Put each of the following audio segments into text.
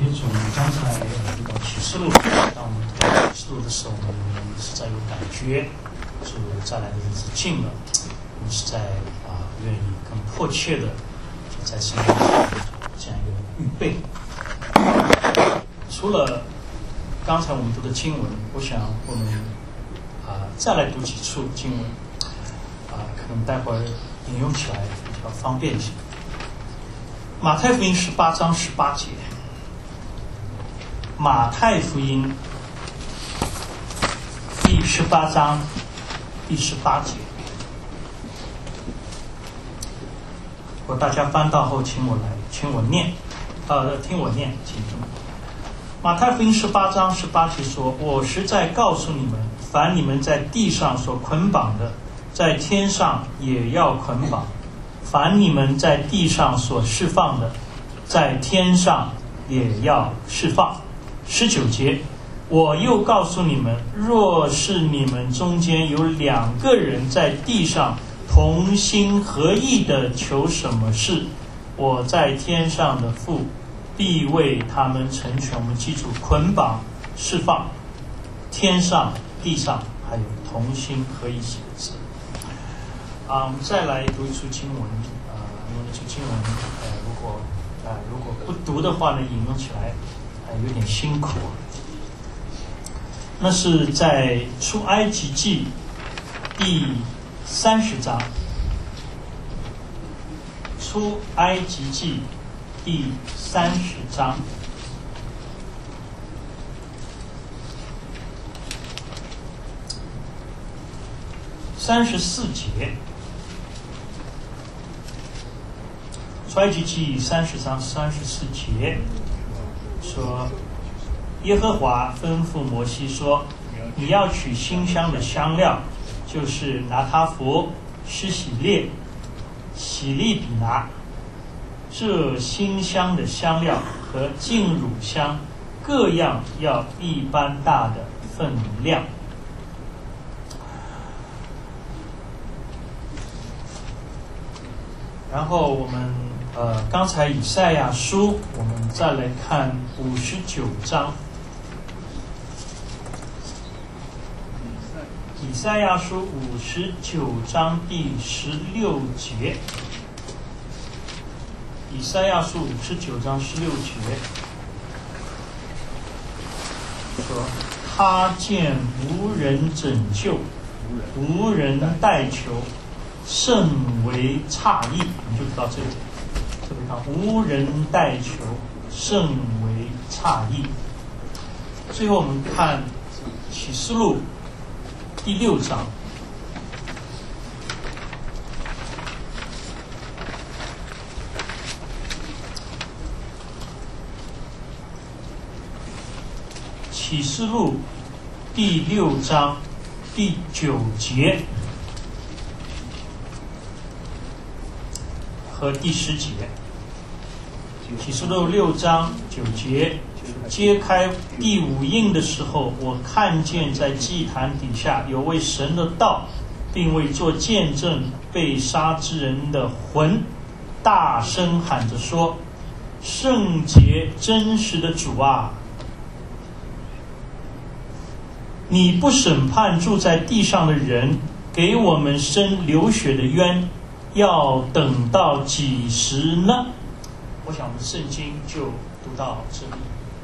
也从刚才这个启示录，当我们读启示录的时候，我们实在有感觉，主再来的日子近了，我们实在愿意更迫切的在神面前这样一个预备。除了刚才我们读的经文，我想我们再来读几处经文，可能待会儿引用起来比较方便一些。马太福音18章18节，马太福音第18章第18节。如果大家翻到后，请我念，听我念，请听。马太福音18章18节说：“我实在告诉你们，凡你们在地上所捆绑的，在天上也要捆绑；凡你们在地上所释放的，在天上也要释放。”19节，我又告诉你们，若是你们中间有2个人在地上同心合意的求什么事，我在天上的父必为他们成全。我们记住，捆绑、释放，天上、地上，还有同心合意写字。我们再来读一处经文，因为这经文，如果不读的话呢，引用起来有点辛苦。那是在出埃及记第30章，出埃及记第30章34节。出埃及记30章34节说，耶和华吩咐摩西说，你要取馨香的香料，就是拿他弗、施洗列、洗利比拿，这馨香的香料和净乳香各样要一般大的分量。然后我们刚才以赛亚书，我们再来看59章。以赛亚书59章第16节。以赛亚书59章16节说，他见无人拯救，无人代求，甚为诧异。我们就读到这里，特别看无人代求，甚为诧异。最后我们看启示录第6章。启示录第6章第9节和第10节。启示录6章9节，揭开第5印的时候，我看见在祭坛底下有为神的道并为做见证被杀之人的魂大声喊着说，圣洁真实的主啊，你不审判住在地上的人，给我们伸流血的冤，要等到几时呢？我想我们圣经就读到这里。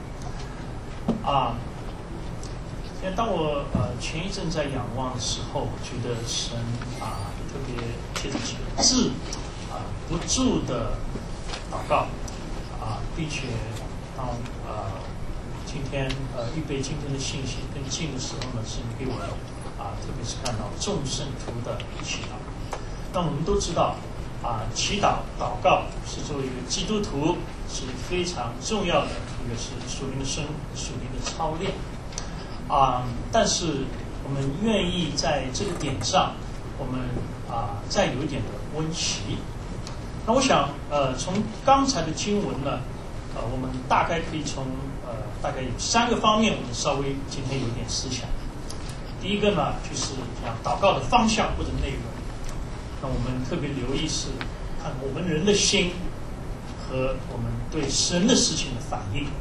现在当我前一阵在仰望的时候，觉得神特别借着几个字不住的祷告并且当今天预备今天的信息更近的时候呢，神给我特别是看到众圣徒的祈祷。那我们都知道祈祷祷告是作为一个基督徒是非常重要的一个是属灵的属灵的操练但是我们愿意在这个点上我们再有一点的温习。那我想从刚才的经文呢我们大概可以从大概有3个方面，我们稍微今天有点思想。第一个呢，就是讲祷告的方向或者内容。那我们特别留意是看我们人的心和我们对神的事情的反应。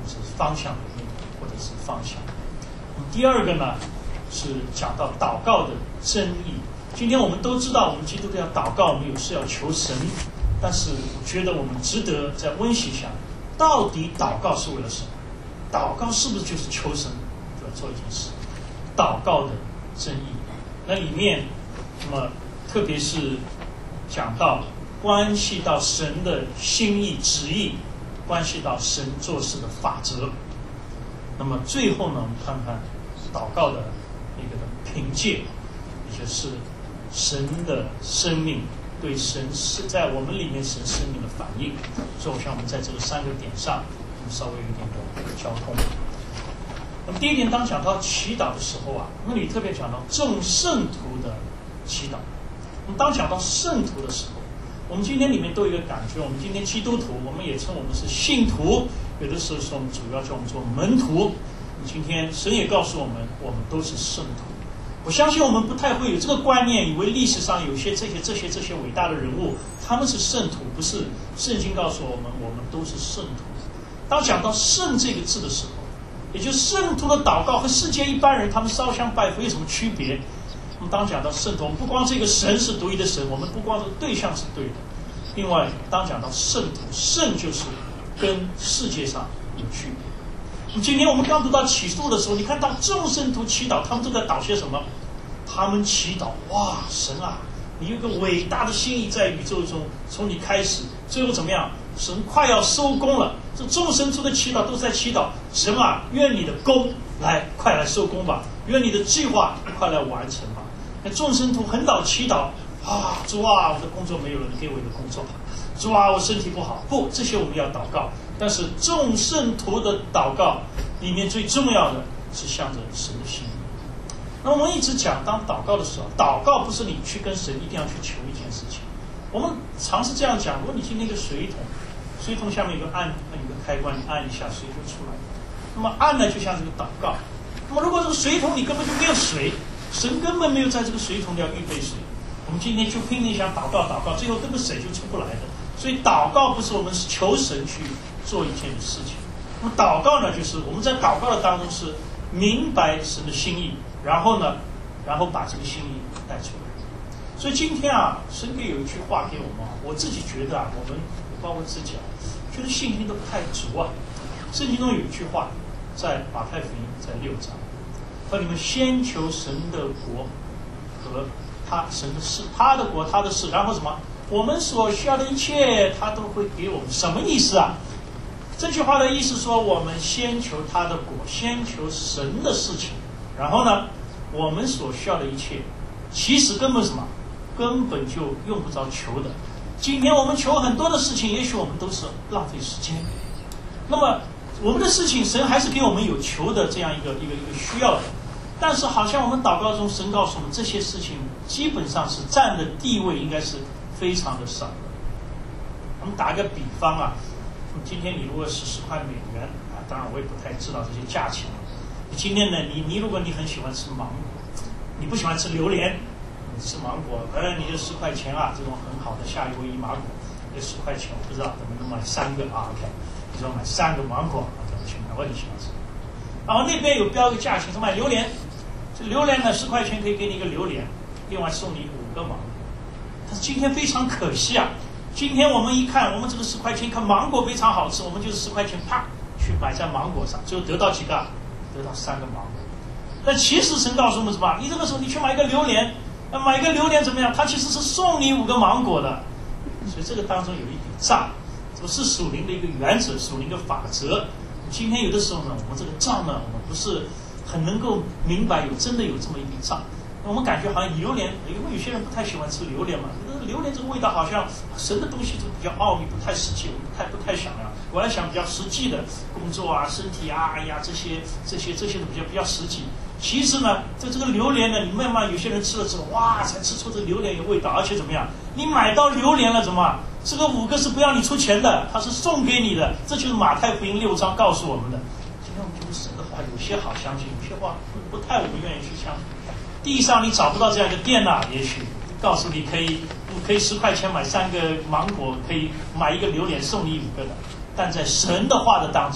就是方向的命或者是方向。第二个呢是讲到祷告的真义。今天我们都知道，我们基督徒要祷告，我们有事要求神，但是我觉得我们值得再温习一下，到底祷告是为了什么？祷告是不是就是求神要做一件事？祷告的真义，那里面那么特别是讲到关系到神的心意旨意，关系到神做事的法则。那么最后呢，我们看看祷告的一个的凭借，也就是神的生命对神是在我们里面神生命的反应。所以我想我们在这个3个点上，我们稍微有点的交通。那么第一点，当讲到祈祷的时候啊，那里特别讲到众圣徒的祈祷。我们当讲到圣徒的时候，我们今天里面都有一个感觉，我们今天基督徒，我们也称我们是信徒，有的时候说我们主要叫我们做门徒。今天神也告诉我们，我们都是圣徒。我相信我们不太会有这个观念，以为历史上有些这些伟大的人物，他们是圣徒，不是。圣经告诉我们，我们都是圣徒。当讲到圣这个字的时候，也就是圣徒的祷告和世界一般人他们烧香拜佛有什么区别？我们当讲到圣徒，我们不光这个神是独一的神，我们不光这个对象是对的。另外，当讲到圣徒，圣就是跟世界上有区别。今天我们刚读到启示录的时候，你看到众圣徒祈祷，他们都在祷些什么？他们祈祷，哇，神啊，你有个伟大的心意在宇宙中，从你开始，最后怎么样？神快要收工了。这众圣徒的祈祷都在祈祷，神啊，愿你的工快来收工吧，愿你的计划快来完成吧。那众圣徒很早祈祷啊，主啊，我的工作没有了，你给我一个工作吧。主啊，我身体不好，不，这些我们要祷告。但是众圣徒的祷告里面最重要的是向着神的心意。那我们一直讲，当祷告的时候，祷告不是你去跟神一定要去求一件事情。我们常是这样讲，如果你今天一个水桶，水桶下面有个按一个开关，你按一下水就出来了。那么按呢就像这个祷告。那么如果这个水桶你根本就没有水，神根本没有在这个水桶里要预备水，我们今天就拼命想祷告，最后根本水就出不来的。所以祷告不是我们求神去做一件事情。那么祷告呢，就是我们在祷告的当中是明白神的心意，然后把这个心意带出来。所以今天啊，神给有一句话给我们啊，我自己觉得啊，我们包括自己啊，觉得信心都不太足啊。圣经中有一句话，在马太福音在6章，说你们先求神的国和神的事，他的国他的事，然后什么？我们所需要的一切他都会给我们。什么意思啊？这句话的意思说，我们先求他的国，先求神的事情，然后呢，我们所需要的一切其实根本就用不着求的。今天我们求很多的事情，也许我们都是浪费时间。那么我们的事情神还是给我们有求的这样一个需要的，但是好像我们祷告中神告诉我们，这些事情基本上是占的地位应该是非常的少的。我们打一个比方啊，今天你如果是10块美元啊，当然我也不太知道这些价钱了。今天呢，如果你很喜欢吃芒果，你不喜欢吃榴莲，你吃芒果，你就10块钱啊，这种很好的夏威夷芒果，这10块钱，我不知道能不能买3个啊 ？OK， 你说买3个芒果，怎么去买？我你喜欢吃。然后那边有标一个价钱，说买榴莲，这榴莲呢10块钱可以给你一个榴莲，另外送你5个芒果。但是今天非常可惜啊，今天我们一看，我们这个10块钱，看芒果非常好吃，我们就是10块钱，啪去买在芒果上，最后得到几个？得到3个芒果。但其实神告诉我们什么？你这个时候你去买一个榴莲，买一个榴莲怎么样？它其实是送你5个芒果的。所以这个当中有一笔账，这是属灵的一个原则，属灵的法则。今天有的时候呢，我们这个账呢，我们不是很能够明白真的有这么一笔账。我们感觉好像榴莲，因为有些人不太喜欢吃榴莲嘛，榴莲这个味道好像神的东西就比较奥秘，不太实际，我们不太想要。我要想比较实际的工作啊、身体啊，哎呀，这些都比较实际。其实呢，这个榴莲呢，你慢慢有些人吃了之后，哇，才吃出这榴莲有味道，而且怎么样？你买到榴莲了，怎么？这个5个是不要你出钱的，它是送给你的，这就是马太福音6章告诉我们的。今天我们觉得神的话有些好相信，有些话不太我们愿意去相信。地上你找不到这样一个店啊，也许告诉你可以10块钱买3个芒果，可以买一个榴莲送你5个的。但在神的话的当中，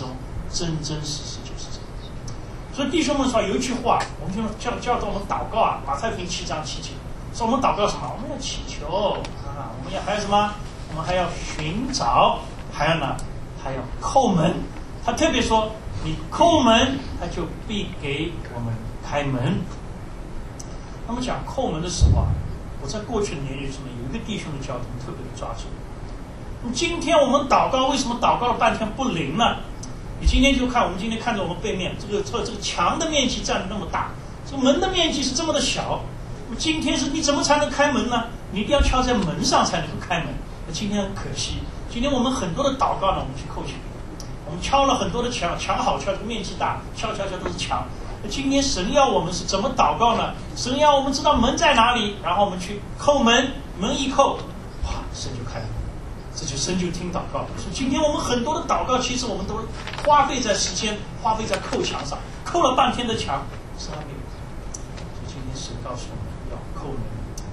真真实实就是这样。所以弟兄们说有一句话，我们就叫做我们祷告啊，马太福音7章7节，说我们祷告什么？我们要祈求啊，我们还有什么？我们还要寻找，还有呢，还要叩门。他特别说，你叩门，他就必给我们开门。那么讲叩门的时候啊，我在过去的年日中有一个弟兄的教导特别的抓住。今天我们祷告，为什么祷告了半天不灵呢？你今天就看，我们今天看着我们背面这个墙的面积占得那么大，这个门的面积是这么的小。今天是你怎么才能开门呢？你一定要敲在门上才能够开门。今天很可惜，今天我们很多的祷告呢，我们去叩墙，我们敲了很多的墙，墙好敲，这个面积大，敲都是墙。今天神要我们是怎么祷告呢？神要我们知道门在哪里，然后我们去叩门，门一叩，哇，神就开了。这就神就听祷告。所以今天我们很多的祷告，其实我们都花费在时间，花费在叩墙上，叩了半天的墙，神还没有。所以今天神告诉我们要叩门。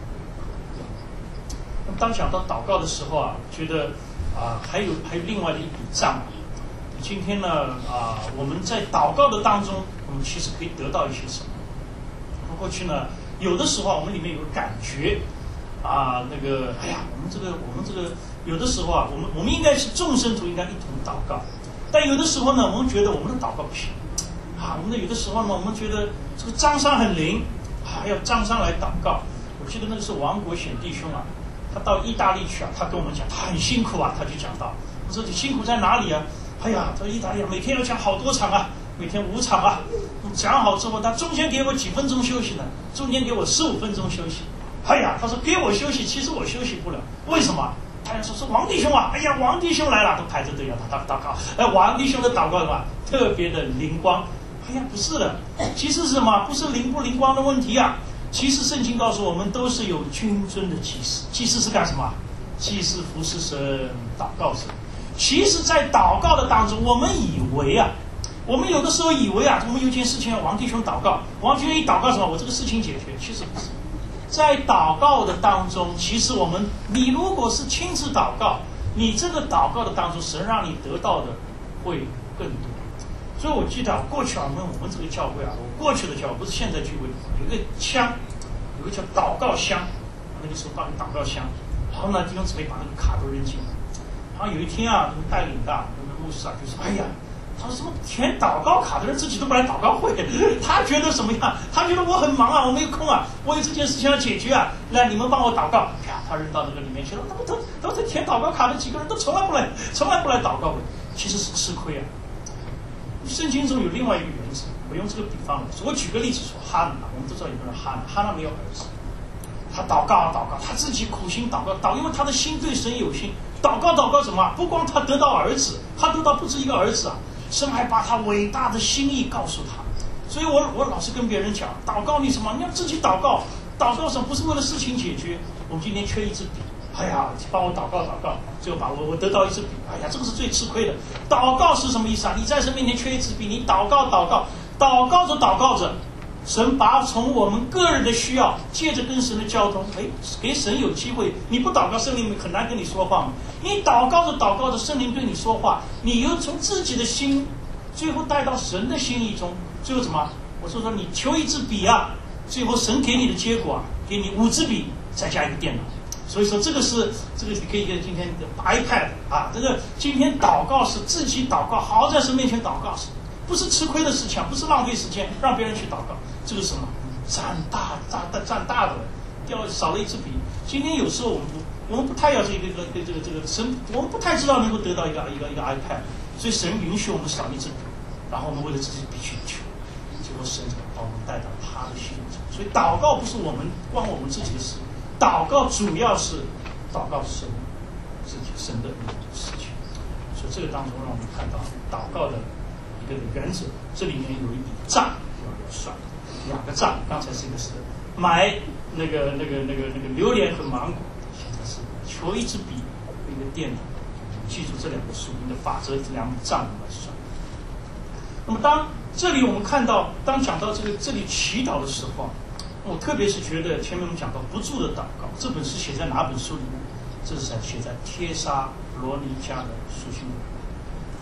那么当讲到祷告的时候啊，觉得还有另外的一笔账。今天呢我们在祷告的当中，我们其实可以得到一些什么？过去呢，有的时候我们里面有个感觉。我们这个有的时候啊，我们应该是众生徒应该一同祷告，但有的时候呢，我们觉得我们的祷告不行我们有的时候呢，我们觉得这个张商很灵要张商来祷告。我记得那个是王国显弟兄啊，他到意大利去啊，他跟我们讲他很辛苦啊，他就讲到，我说你辛苦在哪里啊？他说意大利每天要讲好多场啊，每天5场啊，讲好之后，他中间给我几分钟休息呢，中间给我15分钟休息。他说给我休息，其实我休息不了，为什么？说是王弟兄啊，王弟兄来了，都排着队他祷告。王弟兄的祷告什么特别的灵光。不是的，其实是什么？不是灵不灵光的问题啊。其实圣经告诉我们，都是有君尊的祭司。祭司是干什么？祭司服侍神，祷告神。其实，在祷告的当中，我们以为我们有的时候以为我们有件事情要王弟兄祷告，王弟兄一祷告什么，我这个事情解决。其实不是。在祷告的当中，其实你如果是亲自祷告，你这个祷告的当中，神让你得到的会更多。所以我记得过去我们这个教会我过去的教会不是现在聚会，有个枪，有个叫祷告箱，那个时候放个祷告箱，然后呢弟兄姊妹把那个卡都扔进来。然后有一天那个带领的那个牧师就说他说什么填祷告卡的人自己都不来祷告会，他觉得什么样？他觉得我很忙我没有空我有这件事情要解决来你们帮我祷告。他扔到那个里面去了，他们都在填祷告卡的几个人都从来不来祷告会，其实是吃亏圣经中有另外一个原则，我用这个比方我举个例子说哈拿，我们都知道有个人哈拿没有儿子，他祷告，他自己苦心祷告，因为他的心对神有心，祷告什么？不光他得到儿子，他得到不止一个儿子神还把他伟大的心意告诉他。所以我老是跟别人讲，祷告你什么？你要自己祷告什么？不是为了事情解决。我们今天缺一支笔，帮我祷告，最后把我得到一支笔，这个是最吃亏的。祷告是什么意思你在神面前缺一支笔，你祷告着，神把从我们个人的需要，借着跟神的交通，给神有机会。你不祷告，圣灵很难跟你说话。你祷告着，圣灵对你说话，你又从自己的心，最后带到神的心意中，最后什么？我说你求一支笔最后神给你的结果给你5支笔，再加一个电脑。所以说这个你可以跟今天的 iPad 这个今天祷告是自己祷告，好好在神面前祷告，不是吃亏的事情，不是浪费时间让别人去祷告。这个是什么？占大的了，少了一支笔。今天有时候我们不太要这个神，我们不太知道能够得到一个 iPad， 所以神允许我们少一支笔，然后我们为了这支笔去求，结果神把我们带到他的心中。所以祷告不是光我们自己的事，祷告主要是祷告神的事情。所以这个当中让我们看到祷告的一个原则，这里面有一笔账要算，2个账，刚才是一个是买那个榴莲和芒果，现在是求一支笔和一个电脑。记住这2个属灵的法则，这2笔账来算。那么当这里我们看到，当讲到这里祈祷的时候我特别是觉得前面我们讲到不住的祷告，这本是写在哪本书里面？这是写在帖撒罗尼迦的书信里。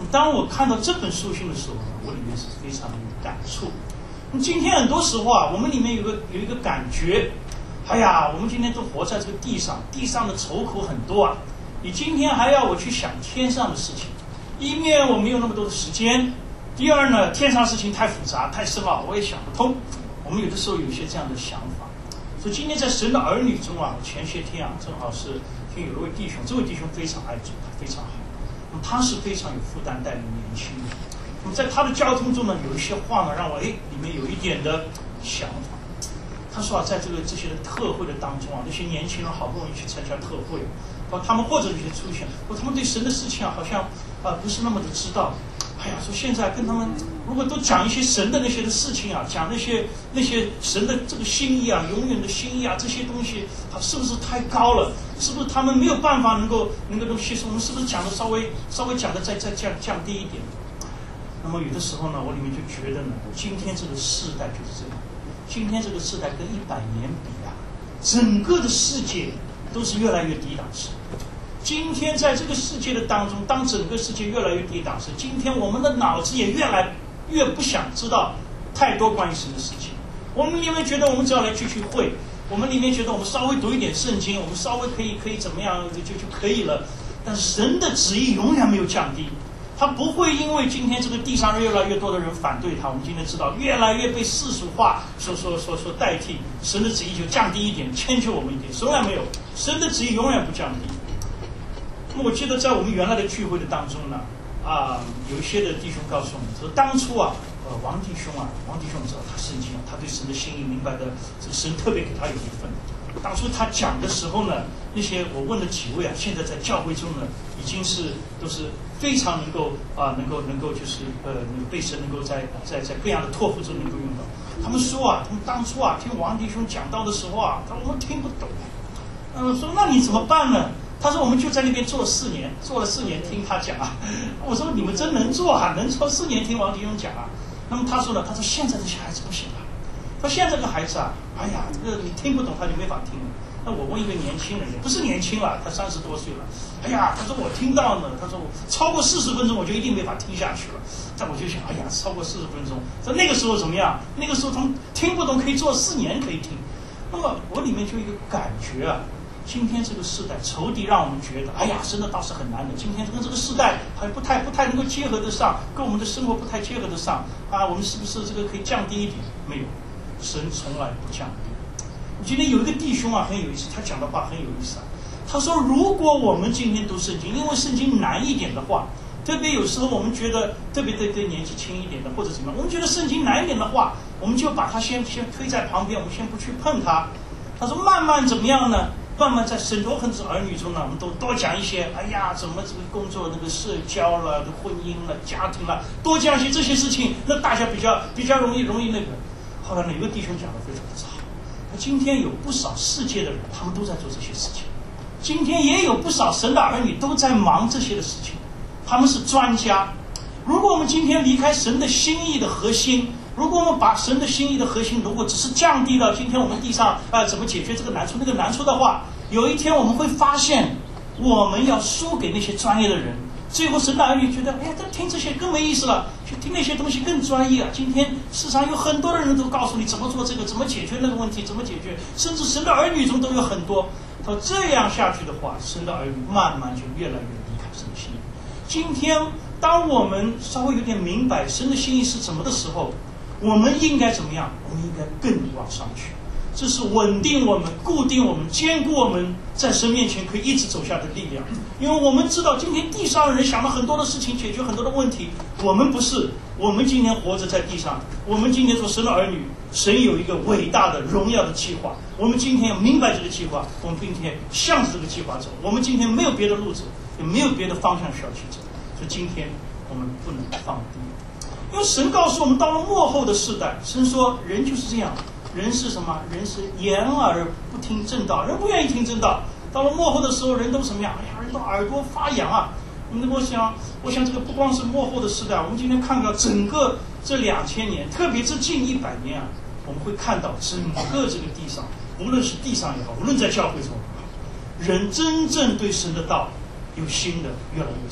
当我看到这本书信的时候呢，我里面是非常有感触。今天很多时候啊，我们里面有一个感觉，哎呀，我们今天都活在这个地上，地上的愁苦很多啊。你今天还要我去想天上的事情，一面我没有那么多的时间，第二呢，天上事情太复杂太深奥，我也想不通。我们有的时候有一些这样的想法。所以今天在神的儿女中啊，前些天啊，正好是听有一位弟兄，这位弟兄非常爱主，他非常好。那么他是非常有负担带领年轻人。那么在他的交通中呢，有一些话呢，让我里面有一点的想法。他说啊，在这些的特会的当中啊，那些年轻人好不容易去参加特会，他们或者有些出现，他们对神的事情啊，好像不是那么的知道。哎呀，说现在跟他们如果都讲一些神的那些的事情啊，讲那些神的这个心意啊，永远的心意啊，这些东西，是不是太高了？是不是他们没有办法能够吸收？我们是不是讲的稍微讲的再降低一点？那么有的时候呢，我里面就觉得呢，今天这个世代就是这样。今天这个世代跟100年比啊，整个的世界都是越来越低档次。今天在这个世界的当中，当整个世界越来越低档次，今天我们的脑子也越来越不想知道太多关于神的事情。我们里面觉得我们只要来聚会，我们里面觉得我们稍微读一点圣经，我们稍微可以怎么样就可以了。但是神的旨意永远没有降低，他不会因为今天这个地上越来越多的人反对他，我们今天知道越来越被世俗化所代替，神的旨意就降低一点，迁就我们一点，从来没有，神的旨意永远不降低。那么我记得在我们原来的聚会的当中呢，有一些的弟兄告诉我们说，当初啊，王弟兄知道他圣经啊，他对神的心意明白的，这个神特别给他有一份。当初他讲的时候呢，那些我问了几位啊，现在在教会中呢，已经都是非常能够就是被神能够在各样的托付中能够用到。他们说啊，他们当初啊听王弟兄讲道的时候啊，我们听不懂。说那你怎么办呢？他说我们就在那边做了4年听他讲啊。我说你们真能做啊，能做4年听王弟兄讲啊。那么他说呢，他说现在这些孩子不行了。他说现在这个孩子啊，哎呀，这个你听不懂他就没法听了。那我问一个年轻人，也不是年轻了，他30多岁了。哎呀，他说我听到呢，他说我超过40分钟我就一定没法听下去了。但我就想，哎呀，超过40分钟，在那个时候怎么样？那个时候他们听不懂可以做4年可以听。那么我里面就一个感觉啊，今天这个时代仇敌让我们觉得，哎呀，真的倒是很难的。今天跟这个时代还不太能够结合得上，跟我们的生活不太结合得上啊。我们是不是这个可以降低一点？没有，神从来不降低。今天有一个弟兄啊，很有意思，他讲的话很有意思啊。他说，如果我们今天读圣经，因为圣经难一点的话，特别有时候我们觉得，特别对年纪轻一点的或者怎么样，我们觉得圣经难一点的话，我们就把它先推在旁边，我们先不去碰它。他说，慢慢怎么样呢？慢慢在神多很多儿女中呢，我们都多讲一些，哎呀，怎么这个工作那个社交了、婚姻了、家庭了，多讲一些这些事情，那大家比较容易那个。后来哪个弟兄讲的非常的好，今天有不少世界的人，他们都在做这些事情。今天也有不少神的儿女都在忙这些的事情，他们是专家。如果我们今天离开神的心意的核心，如果我们把神的心意的核心如果只是降低到今天我们地上怎么解决这个难处那个难处的话，有一天我们会发现我们要输给那些专业的人。最后神的儿女觉得，哎呀，听这些更没意思了，去听那些东西更专业啊。今天市场有很多的人都告诉你怎么做这个，怎么解决那个问题，怎么解决，甚至神的儿女中都有很多。他这样下去的话，神的儿女慢慢就越来越离开神的心意。今天当我们稍微有点明白神的心意是什么的时候，我们应该怎么样？我们应该更往上去。这是稳定我们、固定我们、坚固我们在神面前可以一直走下的力量。因为我们知道今天地上的人想了很多的事情，解决很多的问题，我们不是。我们今天活着在地上，我们今天做神的儿女，神有一个伟大的荣耀的计划。我们今天要明白这个计划，我们并且向着这个计划走。我们今天没有别的路走，也没有别的方向需要去走，所以今天我们不能放低。因为神告诉我们，到了末后的世代，神说人就是这样。人是什么？人是言而不听正道，人不愿意听正道。到了末后的时候，人都什么样？哎呀，人都耳朵发痒啊！我想这个不光是末后的时代，我们今天看到整个这2000年，特别是近100年啊，我们会看到整个这个地上，无论是地上也好，无论在教会中也好，人真正对神的道有心的越来越少。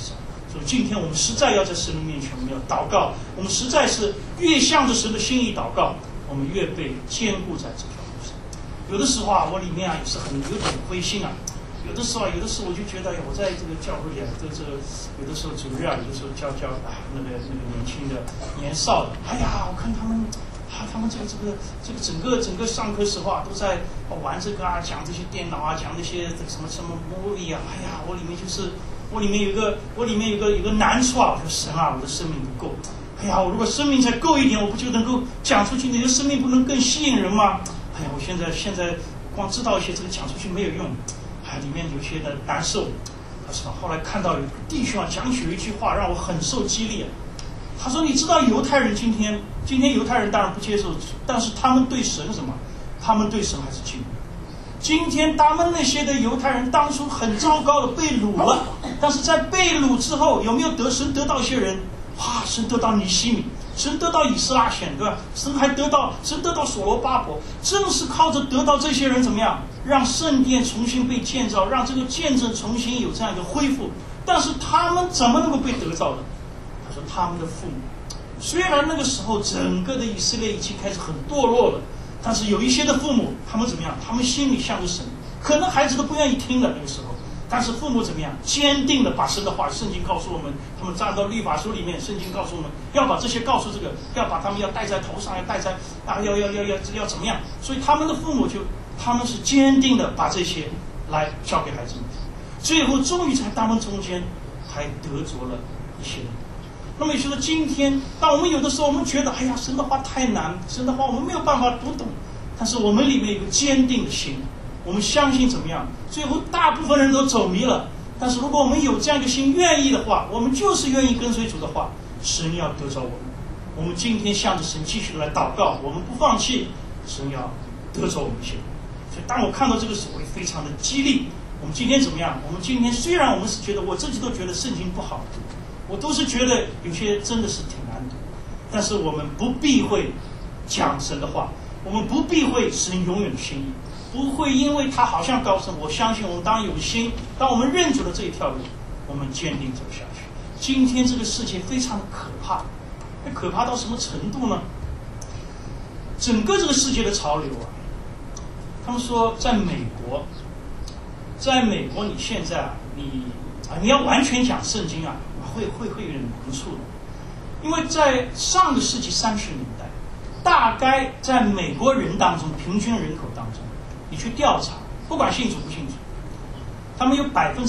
所以今天我们实在要在神的面前，我们要祷告，我们实在是越向着神的心意祷告，我们越被坚固在这条路上。有的时候啊，我里面啊也是有点灰心啊。有的时候我就觉得，我在这个教会里啊，有的时候主日啊，有的时候教那个年轻的、年少的，我看他们这个整个上课时候啊，都在玩这个啊，讲这些电脑啊，讲这些什么 movie 啊，我里面有个难处啊，我说神啊，我的生命不够，我如果生命再够一点，我不就能够讲出去？你的生命不能更吸引人吗？我现在光知道一些这个讲出去没有用。里面有些的难受，是吧？后来看到有弟兄讲起了一句话，让我很受激励。他说：“你知道犹太人今天犹太人当然不接受，但是他们对神什么？他们对神还是敬畏。今天他们那些的犹太人当初很糟糕的被掳了，但是在被掳之后，有没有神得到一些人？神得到尼西米。”神得到以斯拉显，对吧？神得到所罗巴伯，正是靠着得到这些人怎么样，让圣殿重新被建造，让这个见证重新有这样一个恢复。但是他们怎么能够被得到的？他说他们的父母，虽然那个时候整个的以色列已经开始很堕落了，但是有一些的父母，他们怎么样？他们心里向着神，可能孩子都不愿意听的那个时候。但是父母怎么样？坚定的把神的话，圣经告诉我们，他们站到律法书里面，圣经告诉我们要把这些告诉这个，要把他们要戴在头上，要戴在要怎么样？所以他们的父母他们是坚定的把这些来教给孩子们，最后终于在他们中间还得着了一些人。那么也就是今天，当我们有的时候我们觉得神的话太难，神的话我们没有办法读懂，但是我们里面有个坚定的心。我们相信怎么样？最后大部分人都走迷了，但是如果我们有这样一个心，愿意的话，我们就是愿意跟随主的话，神要得着我们。我们今天向着神继续来祷告，我们不放弃，神要得着我们一些。所以当我看到这个时候，会非常的激励。我们今天怎么样？我们今天虽然我们是觉得，我自己都觉得圣经不好读，我都是觉得有些真的是挺难读，但是我们不避讳讲神的话，我们不避讳神永远的心意。不会因为他好像高深，我相信我们当有心，当我们认准了这一条路，我们坚定走下去。今天这个世界非常的可怕，可怕到什么程度呢？整个这个世界的潮流啊，他们说在美国你现在你要完全讲圣经啊，会有点难处的，因为在上个世纪30年代，大概在美国人当中平均人口当中。你去调查，不管信主不信主，他们有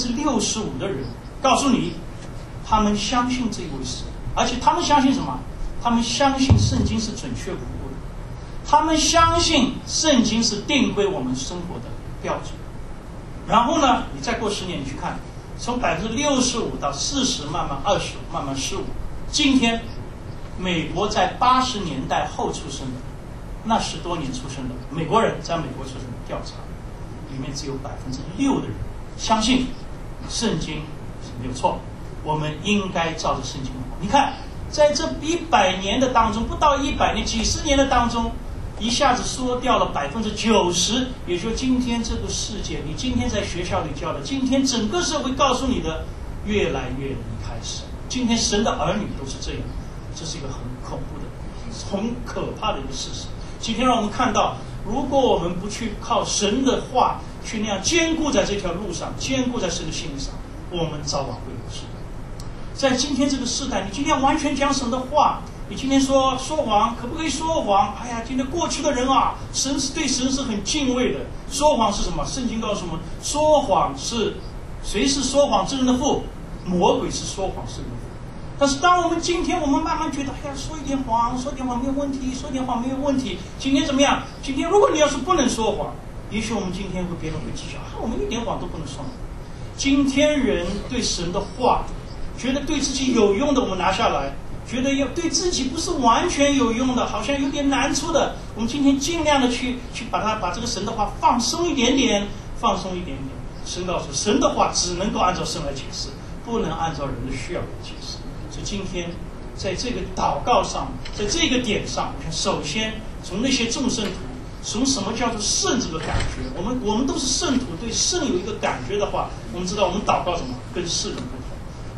65%的人告诉你，他们相信这一位神，而且他们相信什么？他们相信圣经是准确无误的，他们相信圣经是定规我们生活的标准。然后呢，你再过10年，你去看，从65%到40%，慢慢20%，慢慢15%。今天，美国在80年代后出生的，那10多年出生的美国人，在美国出生的调查里面只有6%的人相信圣经是没有错，我们应该照着圣经活。你看，在这100年的当中，不到100年，几十年的当中，一下子缩掉了90%。也就是今天这个世界，你今天在学校里教的，今天整个社会告诉你的，越来越离开神。今天神的儿女都是这样，这是一个很恐怖的、很可怕的一个事实。今天让我们看到，如果我们不去靠神的话去那样坚固在这条路上，坚固在神的心上，我们早晚会有事。在今天这个时代，你今天完全讲神的话，你今天说谎，可不可以说谎？今天过去的人啊，对神是很敬畏的。说谎是什么？圣经告诉我们，说谎是谁是说谎之人的父？魔鬼是说谎之人的父。但是当我们今天慢慢觉得，说一点谎没有问题，说一点谎没有问题。今天怎么样？今天如果你要是不能说谎，也许我们今天别人会讥笑，我们一点谎都不能说。今天人对神的话，觉得对自己有用的我们拿下来，觉得要对自己不是完全有用的，好像有点难处的，我们今天尽量的去把这个神的话放松一点点。神告诉神的话只能够按照神来解释，不能按照人的需要来解释。所以今天在这个祷告上，在这个点上，首先从那些众圣徒，从什么叫做圣这个感觉，我们都是圣徒，对圣有一个感觉的话，我们知道我们祷告什么跟世人不同。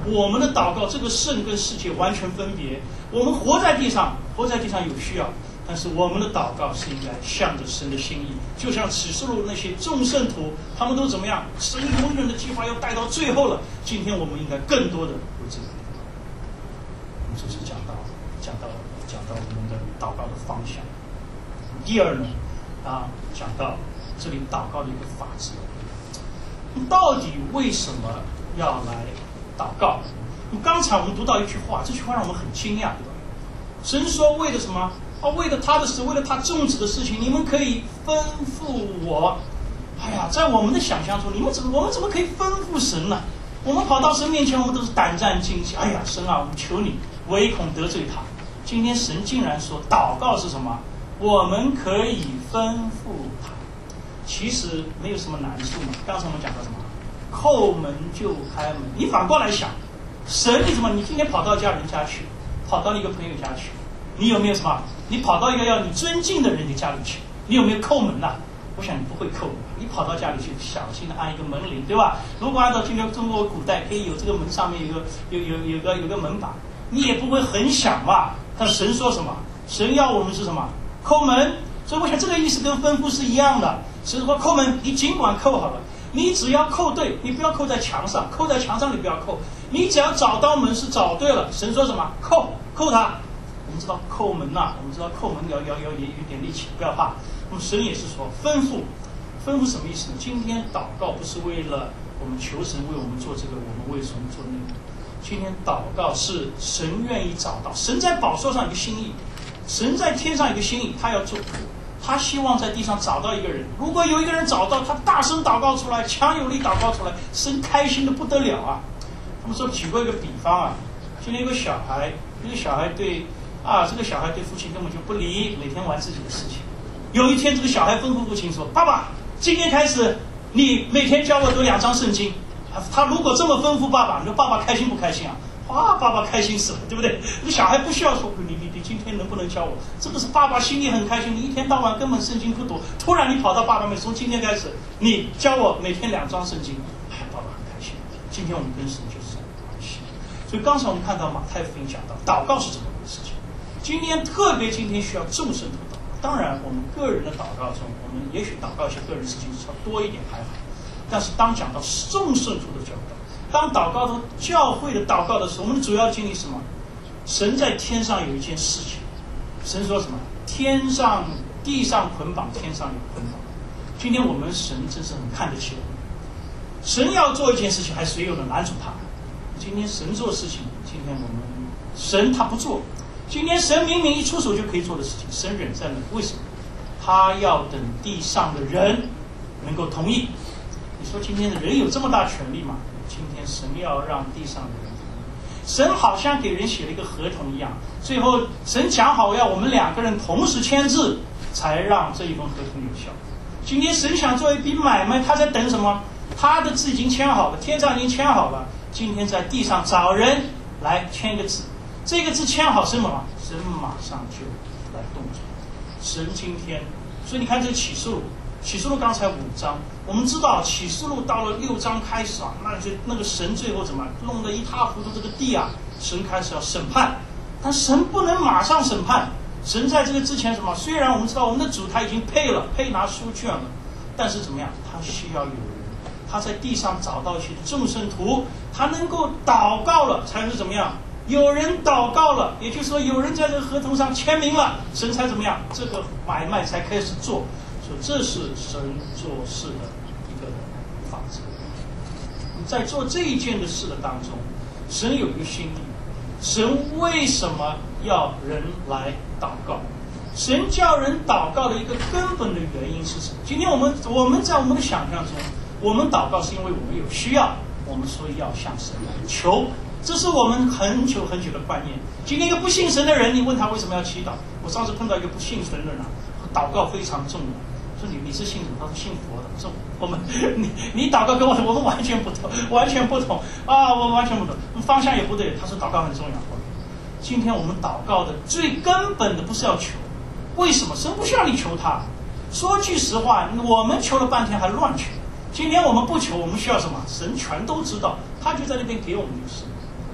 我们的祷告，这个圣跟世界完全分别。我们活在地上有需要，但是我们的祷告是应该向着神的心意。就像启示录那些众圣徒，他们都怎么样？神永远的计划要带到最后了。今天我们应该更多的为这个。我们这是讲到我们的祷告的方向。第二呢，讲到这里祷告的一个法则。到底为什么要来祷告？刚才我们读到一句话，这句话让我们很惊讶，对吧？神说为了什么？为了他的事，为了他众子的事情，你们可以吩咐我。哎呀，在我们的想象中，我们怎么可以吩咐神呢？我们跑到神面前，我们都是胆战惊悸。哎呀，神啊，我们求你，唯恐得罪他。今天神竟然说，祷告是什么？我们可以吩咐他。其实没有什么难处嘛。刚才我们讲到什么？叩门就开门。你反过来想，神你什么？你今天跑到家人家去，跑到一个朋友家去，你有没有什么？你跑到一个要你尊敬的人的家里去，你有没有叩门呐？我想你不会叩门，你跑到家里去，小心的按一个门铃，对吧？如果按照今天中国古代，可以有这个门上面有个门把，你也不会很响嘛。但神说什么？神要我们是什么？叩门。所以我想这个意思跟吩咐是一样的。神说叩门，你尽管叩好了，你只要叩对，你不要叩在墙上，叩在墙上你不要叩，你只要找到门是找对了。神说什么？叩它。我们知道叩门我们知道叩门要有点力气，不要怕。那么神也是说吩咐什么意思呢？今天祷告不是为了我们求神为我们做这个，我们为神做那个。今天祷告是神愿意找到，神在宝座上有个心意，神在天上有个心意，他要做，他希望在地上找到一个人。如果有一个人找到，他大声祷告出来，强有力祷告出来，神开心的不得了啊！他们说举过一个比方今天有个小孩对这个小孩对父亲根本就不理，每天玩自己的事情。有一天，这个小孩吩咐父亲说：“爸爸，今天开始，你每天教我读2章圣经。”他如果这么吩咐爸爸，你说爸爸开心不开心啊？爸爸开心死了，对不对？这个小孩不需要说你今天能不能教我？这个是爸爸心里很开心。你一天到晚根本圣经不读，突然你跑到爸爸面，从今天开始，你教我每天2章圣经。爸爸很开心。今天我们跟神就是这样的关系。所以刚才我们看到马太福音讲到祷告是怎么回事情。今天需要众圣徒祷告。当然，我们个人的祷告中，我们也许祷告一些个人事情稍多一点还好。但是当讲到众圣徒的教导，当祷告到教会的祷告的时候，我们主要经历什么？神在天上有一件事情，神说什么？地上捆绑，天上有捆绑。今天我们神真是很看得起我们。神要做一件事情，还谁有能拦住他？今天神做事情，今天我们神他不做。今天神明明一出手就可以做的事情，神忍在那，为什么？他要等地上的人能够同意。你说今天的人有这么大权利吗？今天神要让地上的人同意。神好像给人写了一个合同一样，最后神讲好要我们2个人同时签字，才让这一份合同有效。今天神想做一笔买卖，他在等什么？他的字已经签好了，天上已经签好了，今天在地上找人来签一个字。这个字签好，神马上就来动作。神今天，所以你看这个启示录刚才5章，我们知道启示录到了6章开始那个神最后怎么弄得一塌糊涂，这个地神开始要审判，但神不能马上审判。神在这个之前什么？虽然我们知道我们的主他已经配拿书卷了，但是怎么样？他需要有人，他在地上找到一些众圣徒，他能够祷告了，才是怎么样？有人祷告了，也就是说有人在这个合同上签名了，神才怎么样？这个买卖才开始做。所以这是神做事的一个法则。在做这一件的事的当中，神有一个心意。神为什么要人来祷告？神叫人祷告的一个根本的原因是什么？今天我们在我们的想象中，我们祷告是因为我们有需要，我们所以要向神来求。这是我们很久很久的观念。今天一个不信神的人，你问他为什么要祈祷？我上次碰到一个不信神的人祷告非常重要。说你是信什么？他说信佛的。我说我们你祷告跟我们完全不同，我们完全不同，方向也不对。他说祷告很重要。今天我们祷告的最根本的不是要求，为什么？神不需要你求他。说句实话，我们求了半天还乱求。今天我们不求，我们需要什么？神全都知道，他就在那边给我们就是。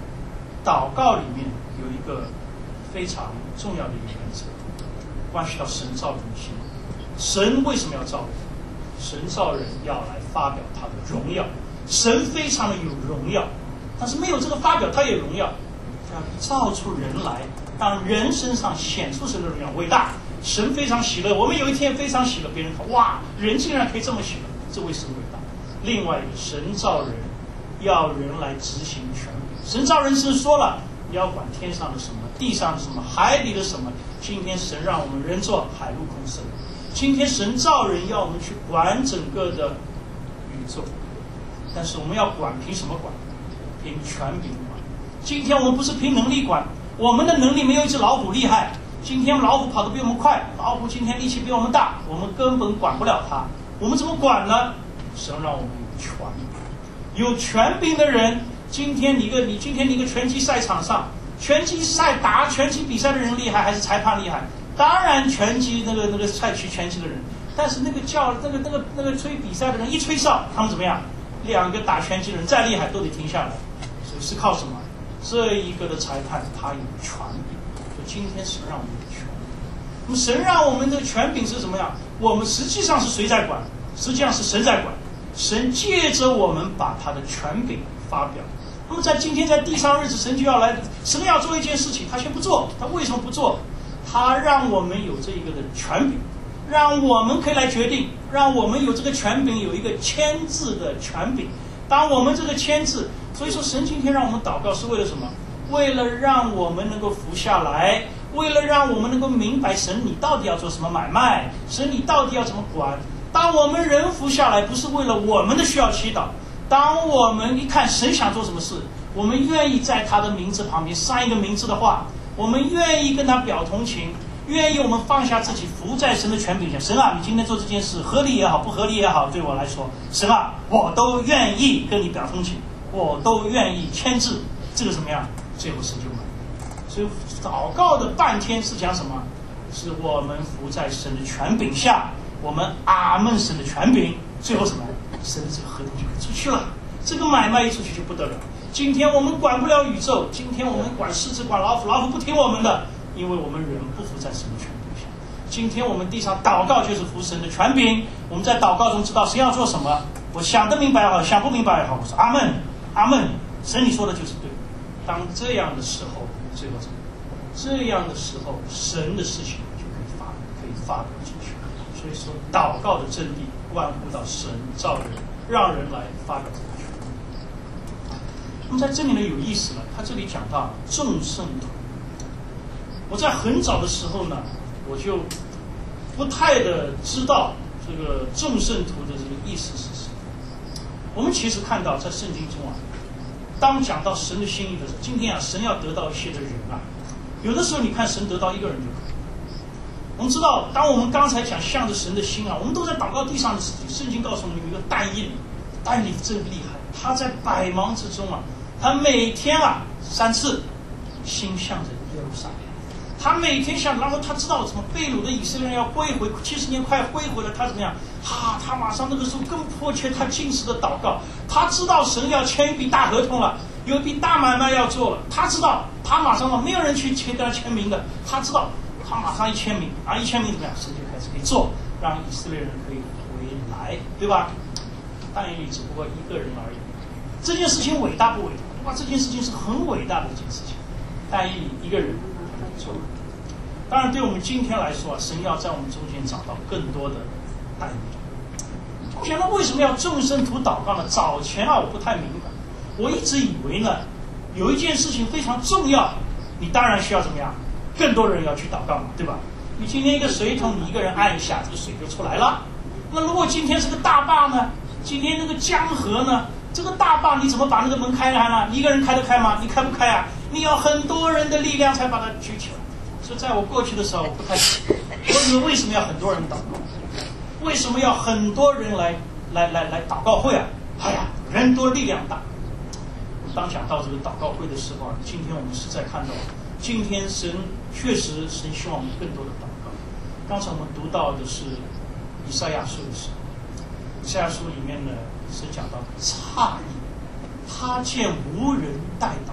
祷告里面有一个非常重要的一个原则，关系到神造人的心。神为什么要造人？神造人要来发表他的荣耀。神非常的有荣耀，但是没有这个发表他也荣耀，要造出人来，让人身上显出神的荣耀伟大。神非常喜乐，我们有一天非常喜乐，别人看哇，人竟然可以这么喜乐，这为神伟大。另外一个，神造人要人来执行权柄。神造人是说了，你要管天上的什么，地上的什么，海里的什么。今天神让我们人做海陆空生，今天神造人要我们去管整个的宇宙，但是我们要管，凭什么管？凭权柄管。今天我们不是凭能力管，我们的能力没有一只老虎厉害。今天老虎跑得比我们快，老虎今天力气比我们大，我们根本管不了它。我们怎么管呢？神让我们有权柄，有权柄的人。今天你今天一个拳击赛场上，拳击赛打拳击比赛的人厉害还是裁判厉害？当然拳击那个赛区拳击的人，但是那个吹比赛的人一吹哨，他们怎么样？两个打拳击的人再厉害都得停下来。所以是靠什么？这一个的裁判他有权柄。就今天神让我们有权柄，那么神让我们的权柄是什么样？我们实际上是谁在管？实际上是神在管。神借着我们把他的权柄发表。那么在今天在地上日子，神就要来，神要做一件事情，他先不做。他为什么不做？他让我们有这一个的权柄，让我们可以来决定，让我们有这个权柄，有一个签字的权柄。当我们这个签字，所以说神今天让我们祷告是为了什么？为了让我们能够服下来，为了让我们能够明白神你到底要做什么买卖，神你到底要怎么管。当我们人服下来，不是为了我们的需要祈祷，当我们一看神想做什么事，我们愿意在他的名字旁边上一个名字的话，我们愿意跟他表同情，愿意我们放下自己，服在神的权柄下。神啊，你今天做这件事合理也好，不合理也好，对我来说，神啊，我都愿意跟你表同情，我都愿意签字。这个怎么样？最后神就满意。所以祷告的半天是讲什么？是我们服在神的权柄下，我们阿们神的权柄。最后什么？神的这个合同就可以出去了，这个买卖一出去就不得了。今天我们管不了宇宙，今天我们管狮子管老虎，老虎不听我们的，因为我们人不服在神的权柄下。今天我们地上祷告就是服神的权柄，我们在祷告中知道神要做什么，我想得明白也好，想不明白也好，我说阿们阿们，神你说的就是对。当这样的时候，最后怎么？这样的时候，神的事情就可以发表进去。所以说，祷告的真谛关乎到神造人，让人来发表这个权利。那么在这里呢有意思了，他这里讲到众圣徒。我在很早的时候呢，我就不太的知道这个众圣徒的这个意思是什么。我们其实看到在圣经中啊，当讲到神的心意的时候，今天啊，神要得到一些的人啊，有的时候你看神得到一个人就可以。我们知道，当我们刚才讲向着神的心啊，我们都在祷告地上的事情。圣经告诉我们有一个但以理，但以理真厉害，他在百忙之中啊，他每天啊3次心向着耶路撒冷。他每天想，然后他知道什么被掳的以色列人要归回，70年快归回了，他怎么样？他马上那个时候更迫切，他禁食的祷告。他知道神要签一笔大合同了，有一笔大买卖要做了。他知道，他马上没有人去跟他签名的。他知道，他马上一签名，一签名怎么样？神就开始可以做，让以色列人可以回来，对吧？但以理只不过一个人而已。这件事情伟大不伟大？哇，这件事情是很伟大的一件事情。但以理一个人做。当然，对我们今天来说啊，神要在我们中间找到更多的但以理。我想他为什么要众圣徒祷告呢？早前啊，我不太明白，我一直以为呢，有一件事情非常重要，你当然需要怎么样？更多人要去祷告嘛，对吧？你今天一个水桶，你一个人按一下，这个水就出来了。那如果今天是个大坝呢？今天那个江河呢？这个大坝你怎么把那个门开呢？你一个人开得开吗？你开不开啊？你要很多人的力量才把它举起来。所以在我过去的时候，我不太懂，我以为为什么要很多人祷告？为什么要很多人来祷告会啊？哎呀，人多力量大。当讲到这个祷告会的时候啊，今天我们实在看到，今天神确实神希望我们更多的祷告。刚才我们读到的是以赛亚书的时候，以赛亚书里面呢是讲到诧异，他见无人代祷，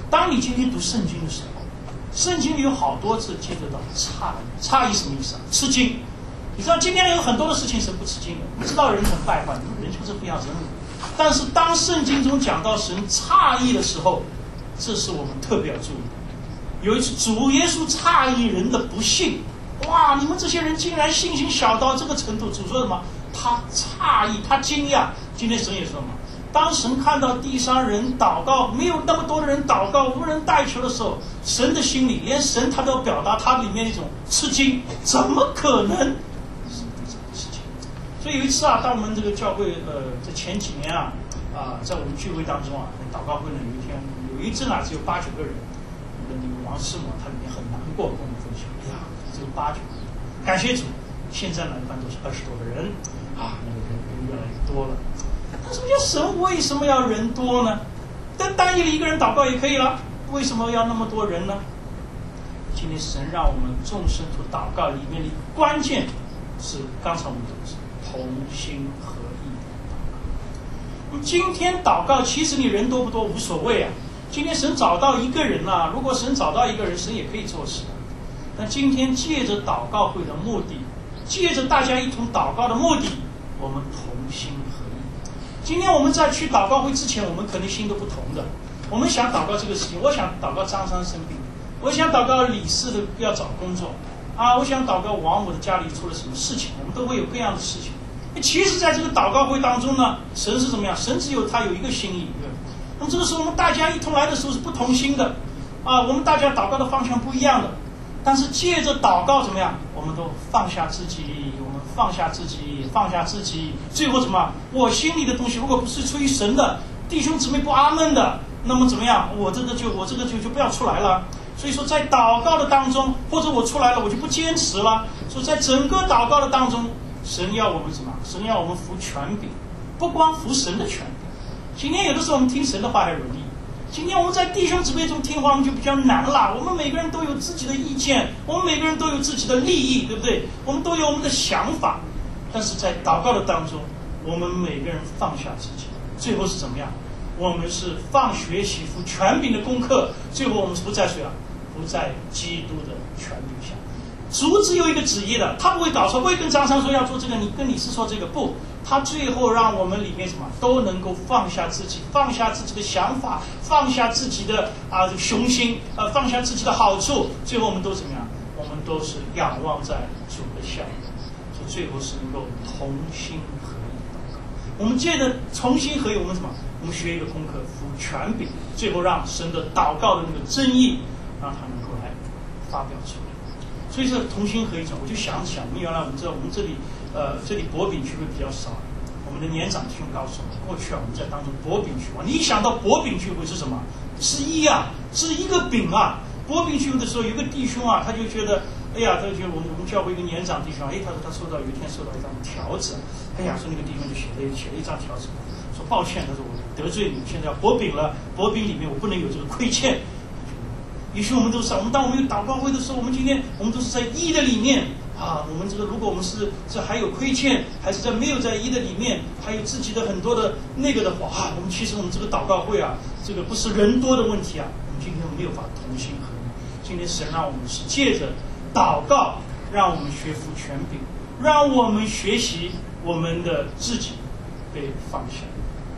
当你今天读圣经的时候，圣经里有好多次接着到诧异，诧异什么意思啊？吃惊。你知道今天有很多的事情神不吃惊的，我们知道人很败坏，人就是不要真理。但是当圣经中讲到神诧异的时候，这是我们特别要注意的。有一次主耶稣诧异人的不信，哇！你们这些人竟然信心小到这个程度，主说什么？他诧异，他惊讶。今天神也说什么？当神看到地上人祷告，没有那么多的人祷告，无人代求的时候，神的心里，连神他都要表达他里面一种吃惊，怎么可能是这种事情？所以有一次啊，当我们这个教会在前几年啊在我们聚会当中啊，祷告会呢，有一阵啊只有8、9个人，那个王师母他里面很难过，跟我们分享，哎呀，只有8、9个人，感谢主，现在呢一般都是20多个人啊，那个人越来越多了。但是神为什么要人多呢？单一个人祷告也可以了，为什么要那么多人呢？今天神让我们众生徒祷告里面的关键是，刚才我们讲的是同心合意的祷告。今天祷告，其实你人多不多无所谓啊。今天神找到一个人啊，如果神找到一个人，神也可以做事。那今天借着祷告会的目的，借着大家一同祷告的目的，我们同心合意。今天我们在去祷告会之前，我们肯定心都不同的。我们想祷告这个事情，我想祷告张生生病，我想祷告李氏的要找工作啊，我想祷告王母的家里出了什么事情，我们都会有各样的事情。其实在这个祷告会当中呢，神是怎么样？神只有他有一个心意。那么这个时候我们大家一同来的时候是不同心的啊，我们大家祷告的方向不一样的，但是借着祷告怎么样？我们都放下自己，放下自己，最后怎么？我心里的东西如果不是出于神的，弟兄姊妹不阿门的，那么怎么样？我这个就不要出来了。所以说在祷告的当中，或者我出来了我就不坚持了。所以在整个祷告的当中，神要我们什么？神要我们服权柄，不光服神的权柄。今天有的时候我们听神的话还容易，今天我们在弟兄姊妹中听话，我们就比较难了。我们每个人都有自己的意见，我们每个人都有自己的利益，对不对？我们都有我们的想法。但是在祷告的当中，我们每个人放下自己，最后是怎么样？我们是放学习服权柄的功课，最后我们是不在谁啊？不在基督的权柄下。主只有一个旨意的，他不会搞错，不会跟张三说要做这个，你跟李四说这个，不，他最后让我们里面什么都能够放下自己，放下自己的想法，放下自己的雄心，放下自己的好处，最后我们都怎么样？我们都是仰望在主的下面，所以最后是能够同心合意祷告。我们借着同心合意，我们什么？我们学一个功课，服权柄，最后让神的祷告的那个真意，让他能够来发表出来。所以这同心合一我就想，原来我们知道我们这里薄饼聚会比较少。我们的年长弟兄告诉我们，过去我们在当中薄饼聚会，你一想到薄饼聚会是什么？是一个饼啊。薄饼聚会的时候，有个弟兄啊，他就觉得，哎呀，他就觉得我们教会一个年长弟兄，他说他有一天收到一张条子，哎呀，说那个弟兄就写了一张条子，说抱歉，他说我得罪你，现在要薄饼了，薄饼里面我不能有这个亏欠。也许我们都是，当我们有祷告会的时候，我们今天我们都是在义的里面啊。我们这个如果我们是还有亏欠，还是在没有在义的里面，还有自己的很多的那个的话啊，我们其实我们这个祷告会啊，这个不是人多的问题啊，我们今天没有法同心合一。今天神让我们是借着祷告，让我们学服权柄，让我们学习我们的自己被放下。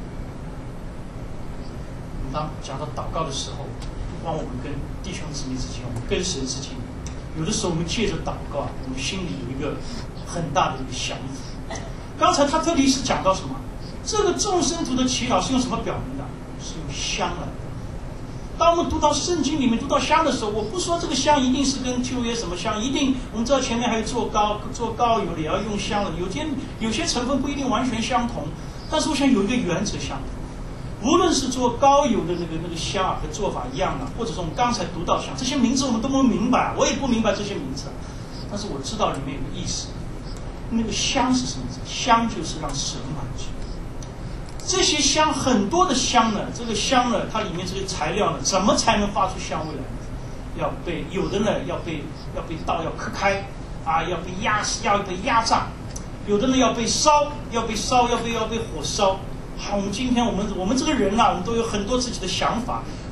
我们当讲到祷告的时候，不光我们跟弟兄姊妹之间，我们跟神之间，有的时候我们借着祷告，我们心里有一个很大的一个想法。刚才他特别是讲到什么？这个众生徒的祈祷是用什么表明的？是用香来的。当我们读到圣经里面读到香的时候，我不说这个香一定是跟旧约什么香，一定我们知道前面还有做膏油的也要用香的，有些成分不一定完全相同，但是我想有一个原则相同。无论是做膏油的那个香啊，和做法一样的，或者说我们刚才读到香，这些名字我们都不明白，我也不明白这些名字，但是我知道里面有个意思。那个香是什么意思？香就是让神满足。这些香很多的香呢，这个香呢，它里面这个材料呢，怎么才能发出香味来呢？有的呢要被刀要磕开啊，要被压榨，有的呢要被烧，要被火烧。好，我们今天我们这个人啊，我们都有很多自己的想法，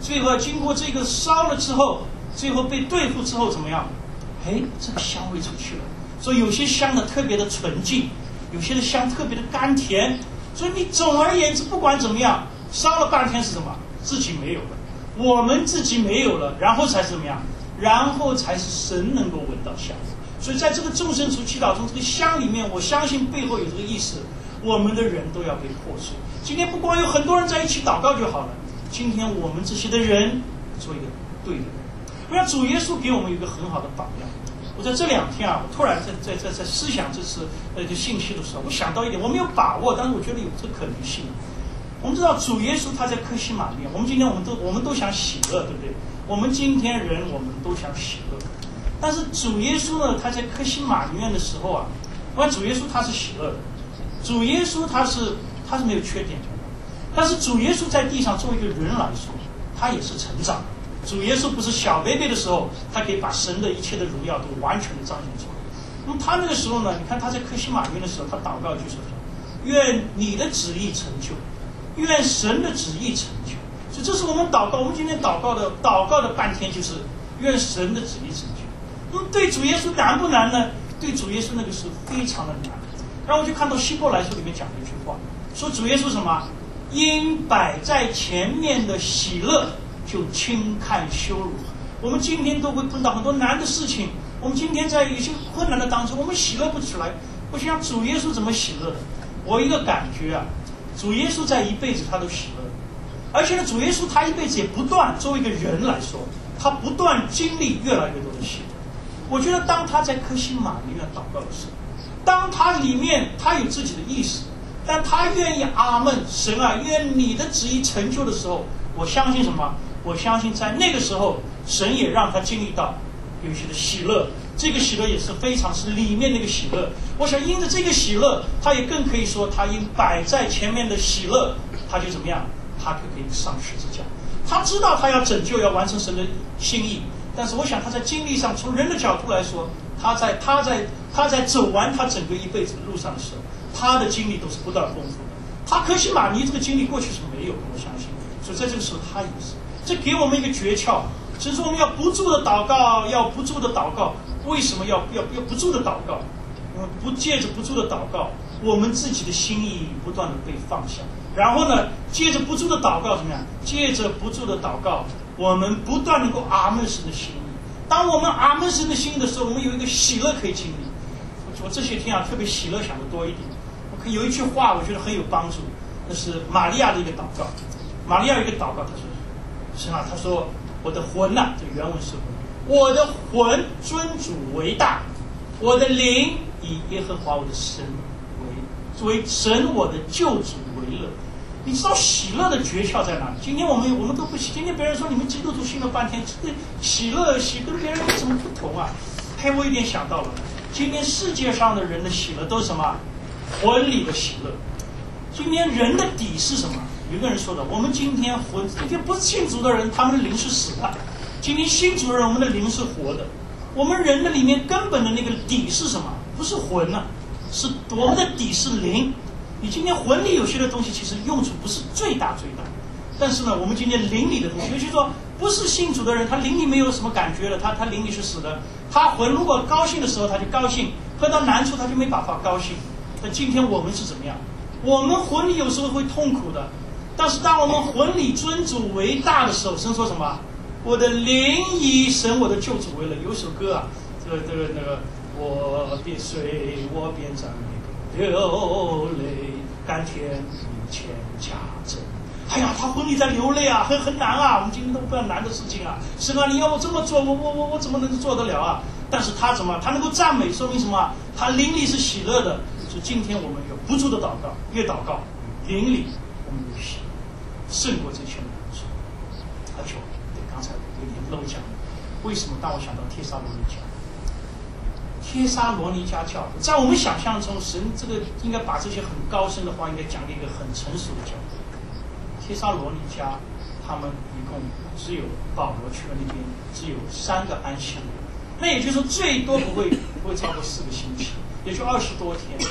最后经过这个烧了之后，最后被对付之后怎么样？哎，这个香味出去了。所以有些香呢特别的纯净，有些的香特别的甘甜。所以你总而言之，不管怎么样，烧了半天是什么？自己没有了，我们自己没有了，然后才是怎么样？然后才是神能够闻到香。所以在这个众生除祈祷中，这个香里面，我相信背后有这个意思，我们的人都要被破碎。今天不光有很多人在一起祷告就好了，今天我们这些的人做一个对的人。我想主耶稣给我们一个很好的榜样。我在这2天啊，我突然在思想这次一个信息的时候，我想到一点，我没有把握，但是我觉得有这个可能性。我们知道主耶稣他在客西马尼，我们今天我们都想喜乐，对不对？我们今天人我们都想喜乐，但是主耶稣呢，他在客西马尼的时候啊，我看主耶稣他是喜乐的，主耶稣他是没有缺点的，但是主耶稣在地上作为一个人来说，他也是成长的。主耶稣不是小 baby 的时候，他可以把神的一切的荣耀都完全的彰显出来。那么他那个时候呢，你看他在客西马尼的时候，他祷告就说：“愿你的旨意成就，愿神的旨意成就。”所以这是我们祷告，我们今天祷告的半天就是愿神的旨意成就。那么对主耶稣难不难呢？对主耶稣那个是非常的难。然后我就看到希伯来书里面讲了一句话，说主耶稣什么？因摆在前面的喜乐，就轻看羞辱。我们今天都会碰到很多难的事情，我们今天在有些困难的当中，我们喜乐不起来。我想主耶稣怎么喜乐的？我一个感觉啊，主耶稣在一辈子他都喜乐，而且呢，主耶稣他一辈子也不断，作为一个人来说，他不断经历越来越多的喜乐。我觉得当他在客西马尼祷告的时候，当他里面他有自己的意识，但他愿意阿们，神啊，愿你的旨意成就的时候，我相信什么？我相信在那个时候，神也让他经历到有一些的喜乐，这个喜乐也是非常是里面那个喜乐。我想因着这个喜乐，他也更可以说，他因摆在前面的喜乐，他就怎么样？他就可以上十字架。他知道他要拯救，要完成神的心意，但是我想他在经历上，从人的角度来说，他在走完他整个一辈子的路上的时候，他的经历都是不断丰富的。他客西马尼这个经历过去是没有的，我相信。所以在这个时候他也是。这给我们一个诀窍，所以说我们要不住的祷告，要不住的祷告。为什么要不住的祷告？不借着不住的祷告，我们自己的心意不断的被放下。然后呢，借着不住的祷告怎么样？借着不住的祷告，我们不断能够阿们神的心意。当我们阿们神的心意的时候，我们有一个喜乐可以经历。我这些天啊，特别喜乐想的多一点。我有一句话，我觉得很有帮助，那是玛利亚的一个祷告。玛利亚有一个祷告，她说。是啊，他说我的魂呐，这原文是我的魂尊主为大，我的灵以耶和华我的神为神我的救主为乐。你知道喜乐的诀窍在哪里？今天我们都不喜，今天别人说你们基督徒信了半天，这个喜乐跟别人有什么不同啊？嘿，我有点想到了，今天世界上的人的喜乐都是什么？魂里的喜乐。今天人的底是什么？有个人说的，我们今天不是信主的人，他们的灵是死的；今天信主的人，我们的灵是活的。我们人的里面根本的那个底是什么？不是魂啊，是我们的底是灵。你今天魂里有些的东西，其实用处不是最大，但是呢，我们今天灵里的东西，尤其说不是信主的人，他灵里没有什么感觉了，他灵里是死的。他魂如果高兴的时候，他就高兴；碰到难处，他就没办法高兴。但今天我们是怎么样？我们魂里有时候会痛苦的。但是当我们魂里尊主为大的时候，神说什么？我的灵以神我的救主为乐。有一首歌啊，那个，我便睡，我便站立，流泪，甘甜与千家珍。哎呀，他魂里在流泪啊，很难啊。我们今天都不知道难的事情啊。神啊，你要我这么做，我怎么能够做得了啊？但是他他能够赞美，说明什么？他灵里是喜乐的。所以今天我们有不住的祷告，越祷告，灵里我们有喜乐。胜过这些难处，而且对刚才有点漏讲，为什么？当我想到帖撒罗尼迦，帖撒罗尼迦教，在我们想象中，神这个应该把这些很高深的话，应该讲给一个很成熟的教会。帖撒罗尼迦他们一共只有保罗去了那边，只有3个安息日，那也就是说最多不会超过4个星期，也就20多天。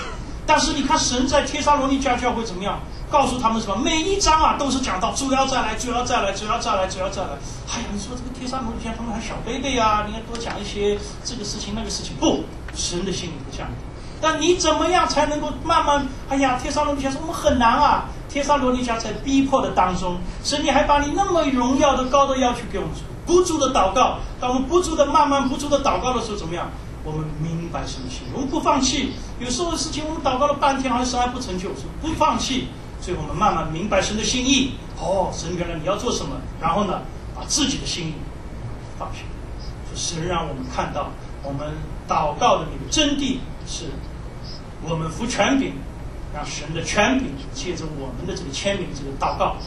但是你看神在帖撒罗尼迦教会怎么样？告诉他们什么？每一章啊都是讲到主要再来，主要再来，主要再来，主要再来。哎呀，你说这个帖撒罗尼迦他们还小贝贝啊，你要多讲一些这个事情那个事情。不，神的心里不这样。但你怎么样才能够慢慢？哎呀，帖撒罗尼迦说我们很难啊。帖撒罗尼迦在逼迫的当中，神你还把你那么荣耀的高的要求给我们，不住的祷告。当我们不住的慢慢不住的祷告的时候，怎么样？我们明白神的心意，我们不放弃。有时候的事情我们祷告了半天，好像神还不成就，不放弃。所以我们慢慢明白神的心意。哦，神原来你要做什么？然后呢，把自己的心意放下。神让我们看到，我们祷告的那个真谛是，我们服权柄，让神的权柄借着我们的这个签名，这个祷告。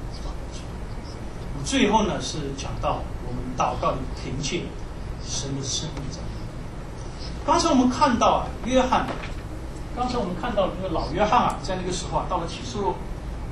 最后呢，是讲到我们祷告的凭借神的生命在。刚才我们看到啊，约翰。刚才我们看到那个老约翰啊，在那个时候啊，到了启示录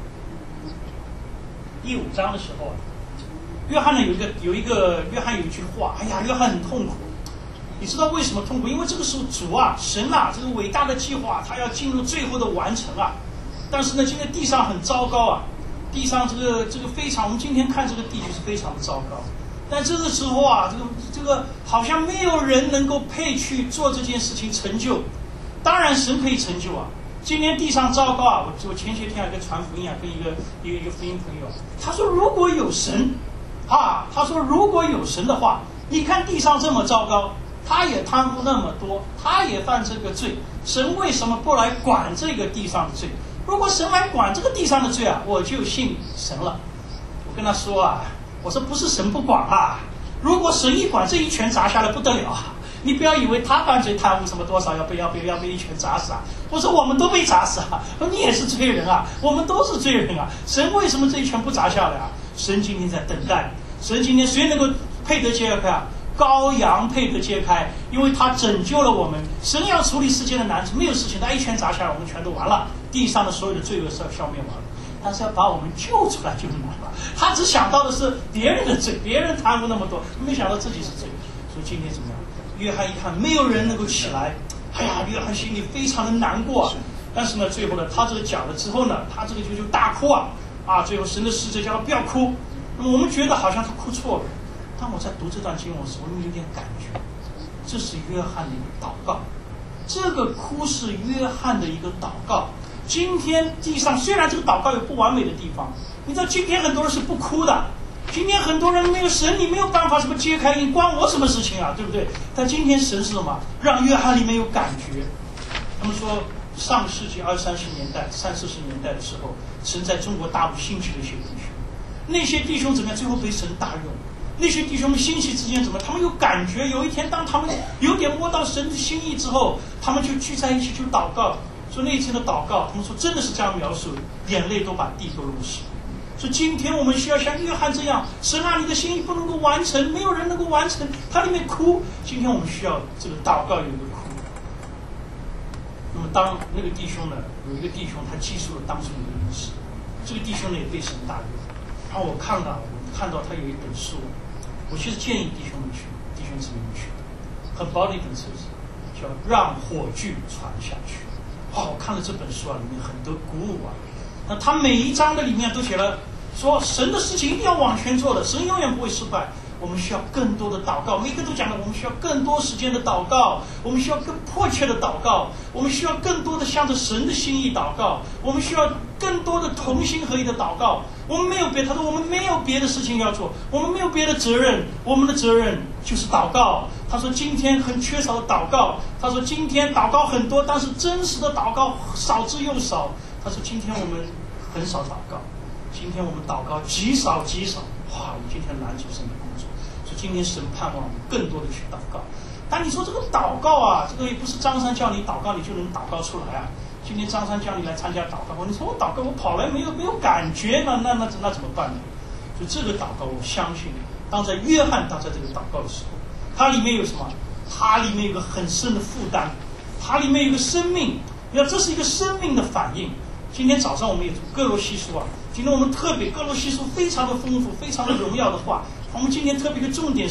第5章的时候啊，约翰呢有一句话，哎呀，约翰很痛苦。你知道为什么痛苦？因为这个时候主啊，神啊，这个伟大的计划，他要进入最后的完成啊。但是呢，现在地上很糟糕啊，地上这个非常，我们今天看这个地就是非常的糟糕。但这个时候啊，这个好像没有人能够配去做这件事情成就。当然神可以成就啊！今天地上糟糕啊！我前些天还跟传福音啊，跟一个福音朋友，他说如果有神，他说如果有神的话，你看地上这么糟糕，他也贪污那么多，他也犯这个罪，神为什么不来管这个地上的罪？如果神来管这个地上的罪啊，我就信神了。我跟他说啊，我说不是神不管啊，如果神一管，这一拳砸下来不得了啊！你不要以为他犯罪贪污什么多少要被一拳砸死啊！我说我们都被砸死啊！你也是罪人啊，我们都是罪人啊！神为什么这一拳不砸下来啊？神今天在等待，神今天谁能够配得揭开啊？羔羊配得揭开，因为他拯救了我们。神要处理世界的难题，没有事情，他一拳砸下来，我们全都完了，地上的所有的罪恶是要消灭完了。但是要把我们救出来就难了。他只想到的是别人的罪，别人贪污那么多，没想到自己是罪。所以今天怎么样？约翰一看没有人能够起来，哎呀，约翰心里非常的难过。但是呢，最后呢，他这个讲了之后呢，他这个就大哭啊！最后神的使者叫他不要哭。那么我们觉得好像他哭错了。当我在读这段经文时，我有点感觉，这是约翰的一个祷告。这个哭是约翰的一个祷告。今天地上虽然这个祷告有不完美的地方，你知道今天很多人是不哭的。今天很多人没有神，你没有办法什么揭开，你关我什么事情啊，对不对？但今天神是什么？让约翰里面有感觉。他们说上个世纪20、30年代、30、40年代的时候，神在中国大陆兴起了一些弟兄，那些弟兄怎么样？最后被神大用。那些弟兄们兴起之间怎么？他们有感觉。有一天，当他们有点摸到神的心意之后，他们就聚在一起去祷告。说那一天的祷告，他们说真的是这样描述，眼泪都把地都弄湿。所以今天我们需要像约翰这样，神啊，你的心意不能够完成，没有人能够完成，他里面哭。今天我们需要这个祷告有一个哭。那么当那个弟兄呢，有一个弟兄他记述了当初的一个事，这个弟兄呢也被神大用。然后我看到他有一本书，我其实建议弟兄们去，弟兄姊妹们去，很薄的一本书，叫《让火炬传下去》。我看了这本书啊，里面很多鼓舞啊。那他每一章的里面都写了说，神的事情一定要往前做的，神永远不会失败。我们需要更多的祷告，每个都讲了，我们需要更多时间的祷告，我们需要更迫切的祷告，我们需要更多的向着神的心意祷告，我们需要更多的同心合一的祷告。我们没有别，他说我们没有别的事情要做，我们没有别的责任，我们的责任就是祷告。他说今天很缺少祷告，他说今天祷告很多，但是真实的祷告少之又少。他说今天我们很少祷告，今天我们祷告极少极少。哇，我今天拦住神的工作，所以今天神盼望我们更多的去祷告。但你说这个祷告啊，这个也不是张三叫你祷告你就能祷告出来啊。今天张三叫你来参加祷告，你说我祷告我跑来没有感觉，那怎么办呢？所以这个祷告我相信，当在约翰他在这个祷告的时候，它里面有什么？它里面有个很深的负担，它里面有个生命。你看这是一个生命的反应。今天早上我们也读哥罗西书啊，今天我们特别哥罗西书非常的丰富，非常的荣耀的话。我们今天特别的重点是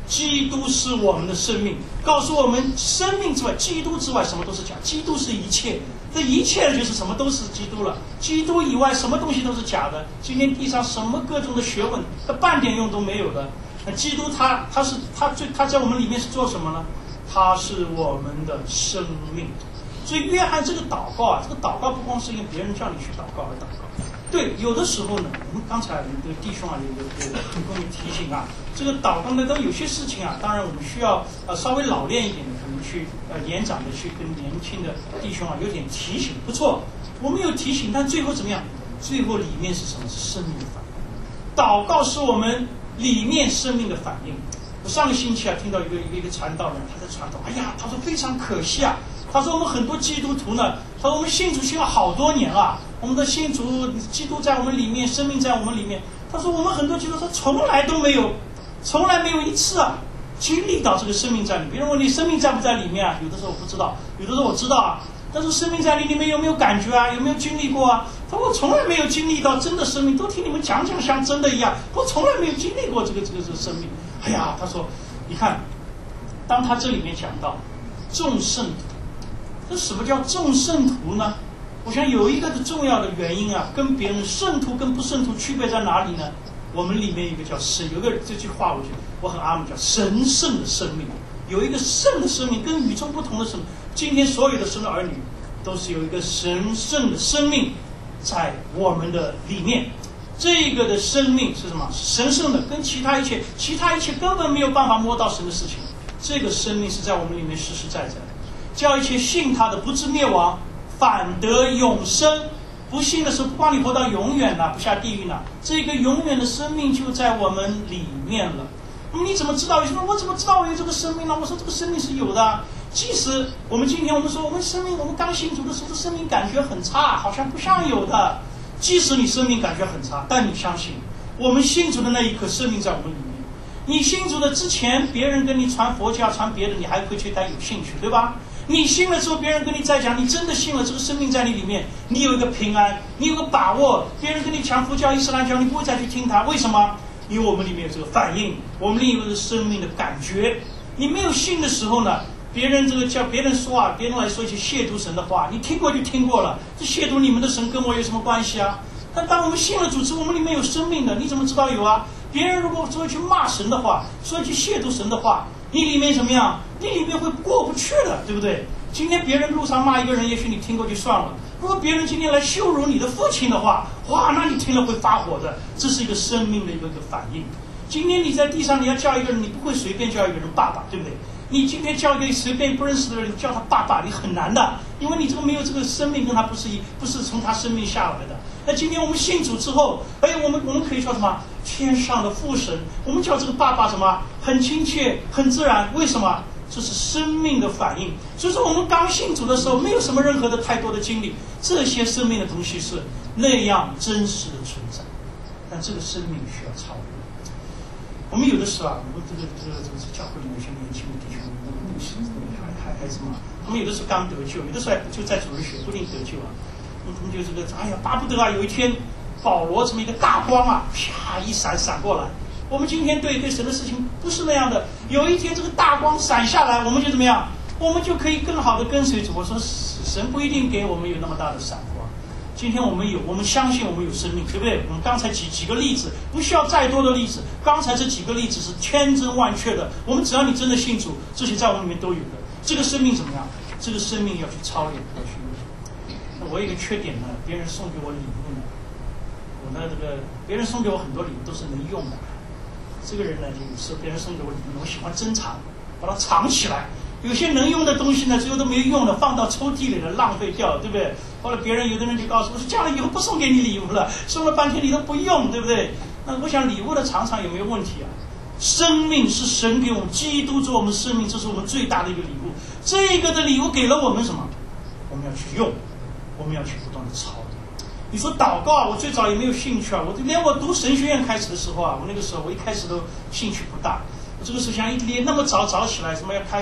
基督是我们的生命，告诉我们生命之外，基督之外什么都是假，基督是一切，这一切就是什么都是基督了，基督以外什么东西都是假的。今天地上什么各种的学问，它半点用都没有的。那基督他在我们里面是做什么呢？他是我们的生命。所以约翰这个祷告啊，这个祷告不光是因为别人叫你去祷告而祷告。对，有的时候呢，我们刚才有弟兄啊，有跟我们提醒啊，这个祷告呢，都有些事情啊，当然我们需要稍微老练一点的，可能去年长的去跟年轻的弟兄啊有点提醒，不错，我们有提醒，但最后怎么样？最后里面是什么？是生命的反应。祷告是我们里面生命的反应。我上个星期啊，听到一个传道人，他在传道，哎呀，他说非常可惜啊，他说我们很多基督徒呢，他说我们信主信了好多年了，我们的信主基督在我们里面，生命在我们里面。他说我们很多基督徒从来没有一次啊经历到这个生命在里面。别人问你生命在不在里面啊？有的时候我不知道，有的时候我知道啊。但是生命在里面有没有感觉啊？有没有经历过啊？他说我从来没有经历到真的生命，都听你们讲像真的一样，我从来没有经历过这个生命。哎呀，他说，你看，当他这里面讲到众圣徒，这什么叫众圣徒呢？我想有一个的重要的原因啊，跟别人圣徒跟不圣徒区别在哪里呢？我们里面有一个叫神，有个这句话我觉得我很阿门，叫神圣的生命。有一个圣的生命，跟与众不同的生命。今天所有的神的儿女都是有一个神圣的生命在我们的里面。这个的生命是什么？神圣的，跟其他一切根本没有办法摸到神的事情。这个生命是在我们里面实实在在的，叫一切信他的不至灭亡，反得永生。不信的时候，不光你活到永远了，不下地狱了，这个永远的生命就在我们里面了。那么你怎么知道？有些人我怎么知道我有这个生命呢？我说这个生命是有的。即使我们今天我们说我们生命，我们刚信主的时候，生命感觉很差，好像不像有的。即使你生命感觉很差，但你相信，我们信主的那一刻，生命在我们里面。你信主的之前，别人跟你传佛教、传别的，你还会觉得有兴趣，对吧？你信了之后，别人跟你再讲，你真的信了，这个生命在你里面，你有一个平安，你有个把握。别人跟你讲佛教、伊斯兰教，你不会再去听他，为什么？因为我们里面有这个反应，我们里面有生命的感觉。你没有信的时候呢，别人叫别人说啊，别人来说一些亵渎神的话，你听过就听过了，这亵渎你们的神跟我有什么关系啊？但当我们信了主之后，我们里面有生命的，你怎么知道有啊？别人如果说一句骂神的话，说一句亵渎神的话，你里面怎么样？你里面会过不去的，对不对？今天别人路上骂一个人，也许你听过就算了。如果别人今天来羞辱你的父亲的话，哇，那你听了会发火的。这是一个生命的一个反应。今天你在地上，你要叫一个人，你不会随便叫一个人爸爸，对不对？你今天叫一个随便不认识的人叫他爸爸，你很难的，因为你这个没有这个生命，跟他不是从他生命下来的。那今天我们信主之后，我们可以叫什么？天上的父神，我们叫这个爸爸什么？很亲切，很自然。为什么？这是生命的反应。所以说我们刚信主的时候，没有什么任何的太多的经历，这些生命的东西是那样真实的存在。但这个生命需要超越。我们有的时候啊，我们这个教会里面有些年轻的弟兄，孩子嘛，他们有的时候刚得救，有的时候就在主日学不一定得救啊。他们就巴不得啊，有一天保罗这么一个大光啊，啪一闪过来。我们今天对神的事情不是那样的，有一天这个大光闪下来，我们就怎么样？我们就可以更好的跟随主。我说神不一定给我们有那么大的闪光。今天我们有，我们相信我们有生命，对不对？我们刚才几个例子，不需要再多的例子。刚才这几个例子是千真万确的。我们只要你真的信主，这些在我们里面都有的。这个生命怎么样？这个生命要去操练，要去用。那我有一个缺点呢，别人送给我礼物呢，我呢别人送给我很多礼物都是能用的。这个人呢，就是别人送给我礼物，我喜欢珍藏，把它藏起来。有些能用的东西呢，最后都没用了，放到抽屉里了，浪费掉了，对不对？后来别人有的人就告诉我说，这样以后不送给你礼物了，送了半天你都不用，对不对？那我想礼物的常常有没有问题啊？生命是神给我们，基督做我们生命，这是我们最大的一个礼物。这个的礼物给了我们什么？我们要去用，我们要去不断的操练。你说祷告啊，我最早也没有兴趣啊，连我读神学院开始的时候啊，我那个时候我一开始都兴趣不大。我这个时候想一天那么早起来，什么要开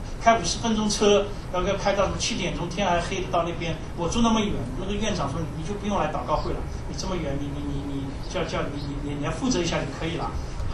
50分钟车，要开到什么7点钟，天还黑的到那边。我住那么远，那个院长说你就不用来祷告会了，你这么远，你叫你要负责一下就可以了。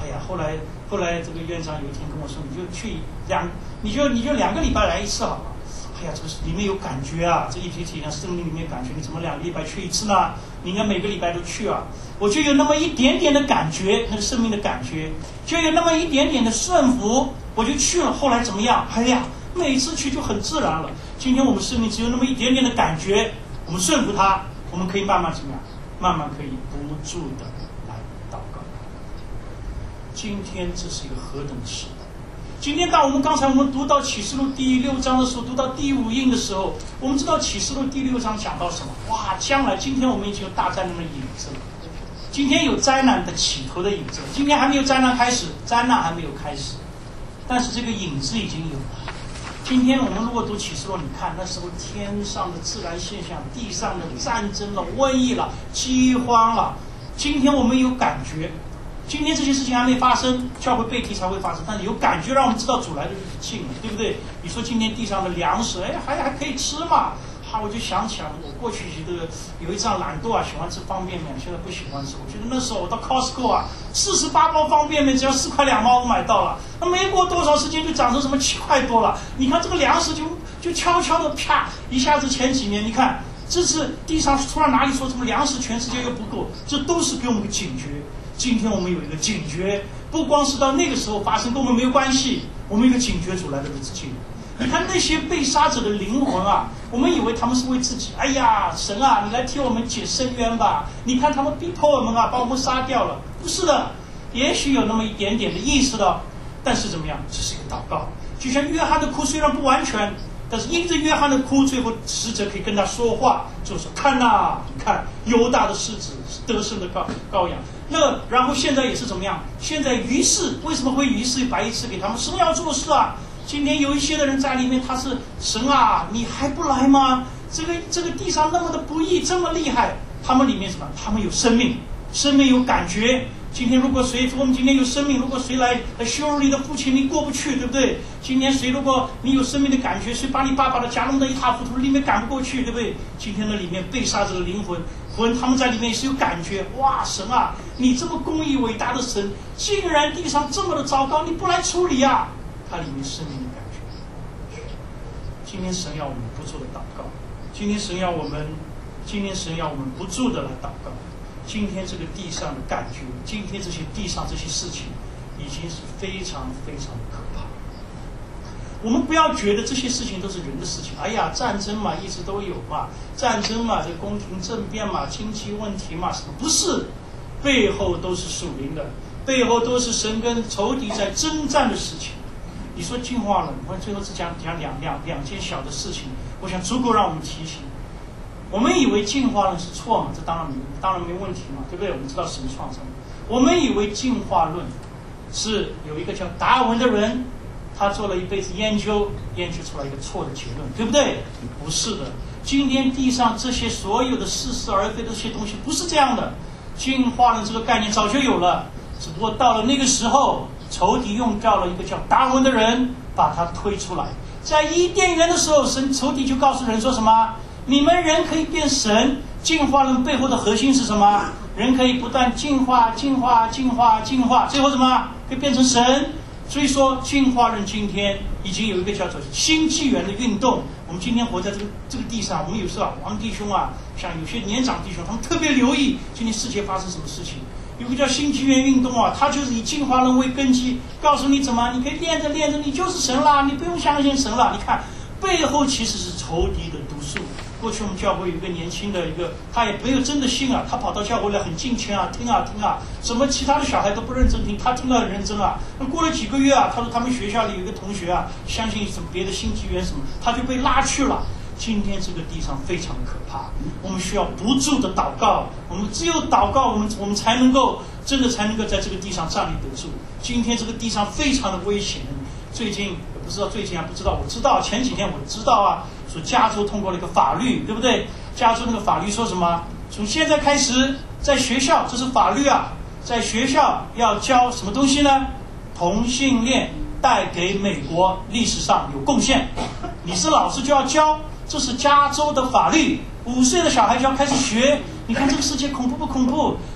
哎呀，后来这个院长有一天跟我说，你就2个礼拜来一次好了。哎呀，这个里面有感觉啊，这EPT呢，生命里面感觉，你怎么2个礼拜去一次呢？你应该每个礼拜都去啊。我就有那么一点点的感觉，那个生命的感觉，就有那么一点点的顺服，我就去了。后来怎么样？哎呀，每次去就很自然了。今天我们生命只有那么一点点的感觉，我们顺服它，我们可以慢慢怎么样？慢慢可以不住的来祷告。今天这是一个何等的时代！今天当刚才我们读到启示录第6章的时候，读到第5印的时候，我们知道启示录第6章讲到什么？哇，将来今天我们已经有大灾难的影子了，今天有灾难的起头的影子，今天还没有灾难开始，灾难还没有开始，但是这个影子已经有了。今天我们如果读启示录，你看那时候天上的自然现象，地上的战争了、瘟疫了、饥荒了，今天我们有感觉。今天这些事情还没发生，教会被提才会发生，但是有感觉让我们知道主来的日子近了，对不对？你说今天地上的粮食，还可以吃嘛？我就想起来了，我过去这个有一阵懒惰啊，喜欢吃方便面，现在不喜欢吃。我觉得那时候我到 Costco 啊，48包方便面只要4块2毛我买到了，那没过多少时间就涨成什么7块多了。你看这个粮食就悄悄的啪一下子，前几年你看这次地上突然哪里说什么粮食全世界又不够，这都是给我们个警觉。今天我们有一个警觉，不光是到那个时候发生跟我们没有关系，我们有一个警觉主来的日子近了。你看那些被杀者的灵魂啊，我们以为他们是为自己，哎呀，神啊，你来替我们解深渊吧！你看他们逼迫我们啊，把我们杀掉了。不是的，也许有那么一点点的意识的，但是怎么样？这是一个祷告。就像约翰的哭虽然不完全，但是因着约翰的哭，最后使者可以跟他说话，就说看呐，你看犹大的狮子是得胜的羔羊。然后现在也是怎么样？现在于是为什么会于是白一次给他们神要做事啊？今天有一些的人在里面，他是神啊，你还不来吗？这个地上那么的不义，这么厉害，他们里面什么？他们有生命，生命有感觉。今天如果我们今天有生命，如果谁来羞辱你的父亲，你过不去，对不对？今天如果你有生命的感觉，谁把你爸爸的家弄得一塌糊涂，里面赶不过去，对不对？今天的里面被杀者的灵魂，他们在里面也是有感觉。哇，神啊，你这么公义伟大的神，竟然地上这么的糟糕，你不来处理啊？它里面生命的感觉。今天神要我们不住的祷告，今天神要我们不住的来祷告。今天这个地上的感觉，今天这些地上这些事情，已经是非常非常可怕。我们不要觉得这些事情都是人的事情。哎呀，战争嘛，一直都有嘛，战争嘛，这宫廷政变嘛，经济问题嘛，什么不是？背后都是属灵的，背后都是神跟仇敌在征战的事情。你说进化论，我最后只讲两件小的事情，我想足够让我们提醒。我们以为进化论是错嘛，这当然没问题嘛，对不对？我们知道神创造。我们以为进化论是有一个叫达尔文的人，他做了一辈子研究出来一个错的结论，对不对？不是的。今天地上这些所有的似是而非的这些东西不是这样的。进化论这个概念早就有了，只不过到了那个时候，仇敌用掉了一个叫达尔文的人，把他推出来。在伊甸园的时候，仇敌就告诉人说什么？你们人可以变神。进化论背后的核心是什么？人可以不断进化，最后什么？可以变成神。所以说进化论今天已经有一个叫做新纪元的运动。我们今天活在这个地上，我们有时候王弟兄啊，像有些年长弟兄，他们特别留意今天世界发生什么事情。有个叫新纪元运动啊，它就是以进化论为根基，告诉你怎么，你可以练着你就是神啦，你不用相信神了。你看背后其实是仇敌的毒素。过去我们教会有一个年轻的他也没有真的信啊，他跑到教会来很敬虔啊，听啊，什么其他的小孩都不认真听，他听了很认真啊。那过了几个月啊，他说他们学校里有一个同学啊，相信什么别的新纪元什么，他就被拉去了。今天这个地上非常可怕，我们需要不住的祷告，我们只有祷告，我们才能够真的才能够在这个地上站立得住。今天这个地上非常的危险，最近不知道我知道前几天我知道啊，说加州通过了一个法律，对不对？加州那个法律说什么？从现在开始，在学校，这是法律啊，在学校要教什么东西呢？同性恋带给美国历史上有贡献，你是老师就要教，这是加州的法律。5岁的小孩就要开始学。你看这个世界恐怖不恐怖？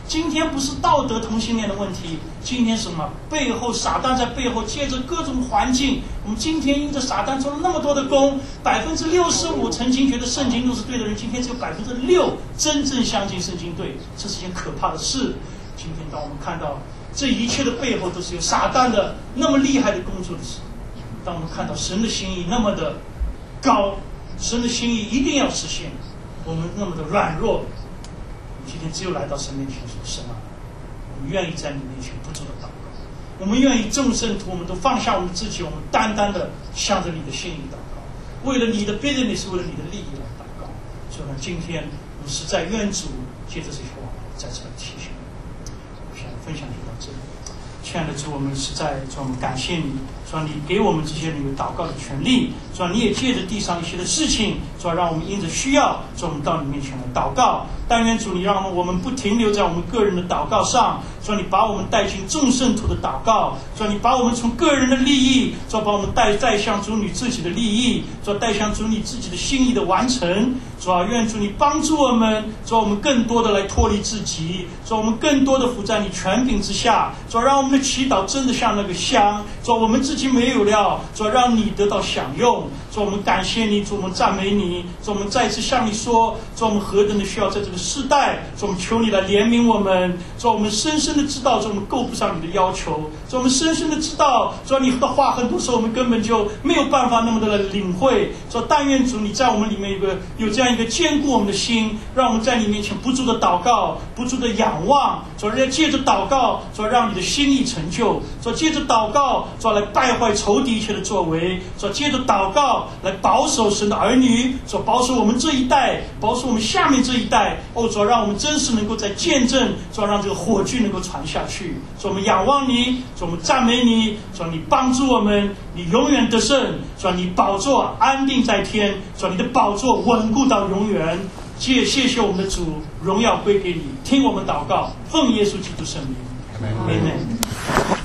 今天不是道德同性恋的问题，今天什么？背后撒旦在背后借着各种环境，我们今天因着撒旦做了那么多的工，65%曾经觉得圣经都是对的人，今天只有6%真正相信圣经对，这是一件可怕的事。今天当我们看到这一切的背后都是有撒旦的那么厉害的工作的时候，当我们看到神的心意那么的高，神的心意一定要实现，我们那么的软弱，今天只有来到神面前说：神啊，我们愿意在你面前不住的祷告，我们愿意众圣徒，我们都放下我们自己，我们单单的向着你的心意祷告，为了你的 business， 为了你的利益来祷告。所以呢，今天我们实在愿主借着这些话在这里提醒我们。我想分享就到这里。亲爱的主，我们实在主，我们感谢你，说你给我们这些人有祷告的权利，说你也借着地上一些的事情，说让我们因着需要，说我们到你面前来祷告。但愿主你让我们不停留在我们个人的祷告上，说你把我们带进众圣徒的祷告，说你把我们从个人的利益，说把我们带向主你自己的利益，说带向主你自己的心意的完成。说愿主你帮助我们，说我们更多的来脱离自己，说我们更多的伏在你权柄之下，说让我们的祈祷真的像那个香，说我们自己没有了，说让你得到享用。说我们感谢你，说我们赞美你，说我们再次向你说，说我们何等的需要在这个世代，说我们求你来怜悯我们，说我们深深的知道，说我们够不上你的要求，说我们深深的知道，说你的话很多时候我们根本就没有办法那么的来领会。说但愿主你在我们里面有这样一个坚固我们的心，让我们在你面前不住的祷告，不住的仰望，说借着祷告，说让你的心意成就，说借着祷告，说来败坏仇敌一切的作为，说借着祷告来保守神的儿女，说保守我们这一代，保守我们下面这一代。主让我们真是能够在见证，说让这个火炬能够传下去。说我们仰望你，说我们赞美你，说你帮助我们，你永远得胜，说你宝座安定在天，说你的宝座稳固到永远。谢谢我们的主，荣耀归给你，听我们祷告，奉耶稣基督圣名，阿们。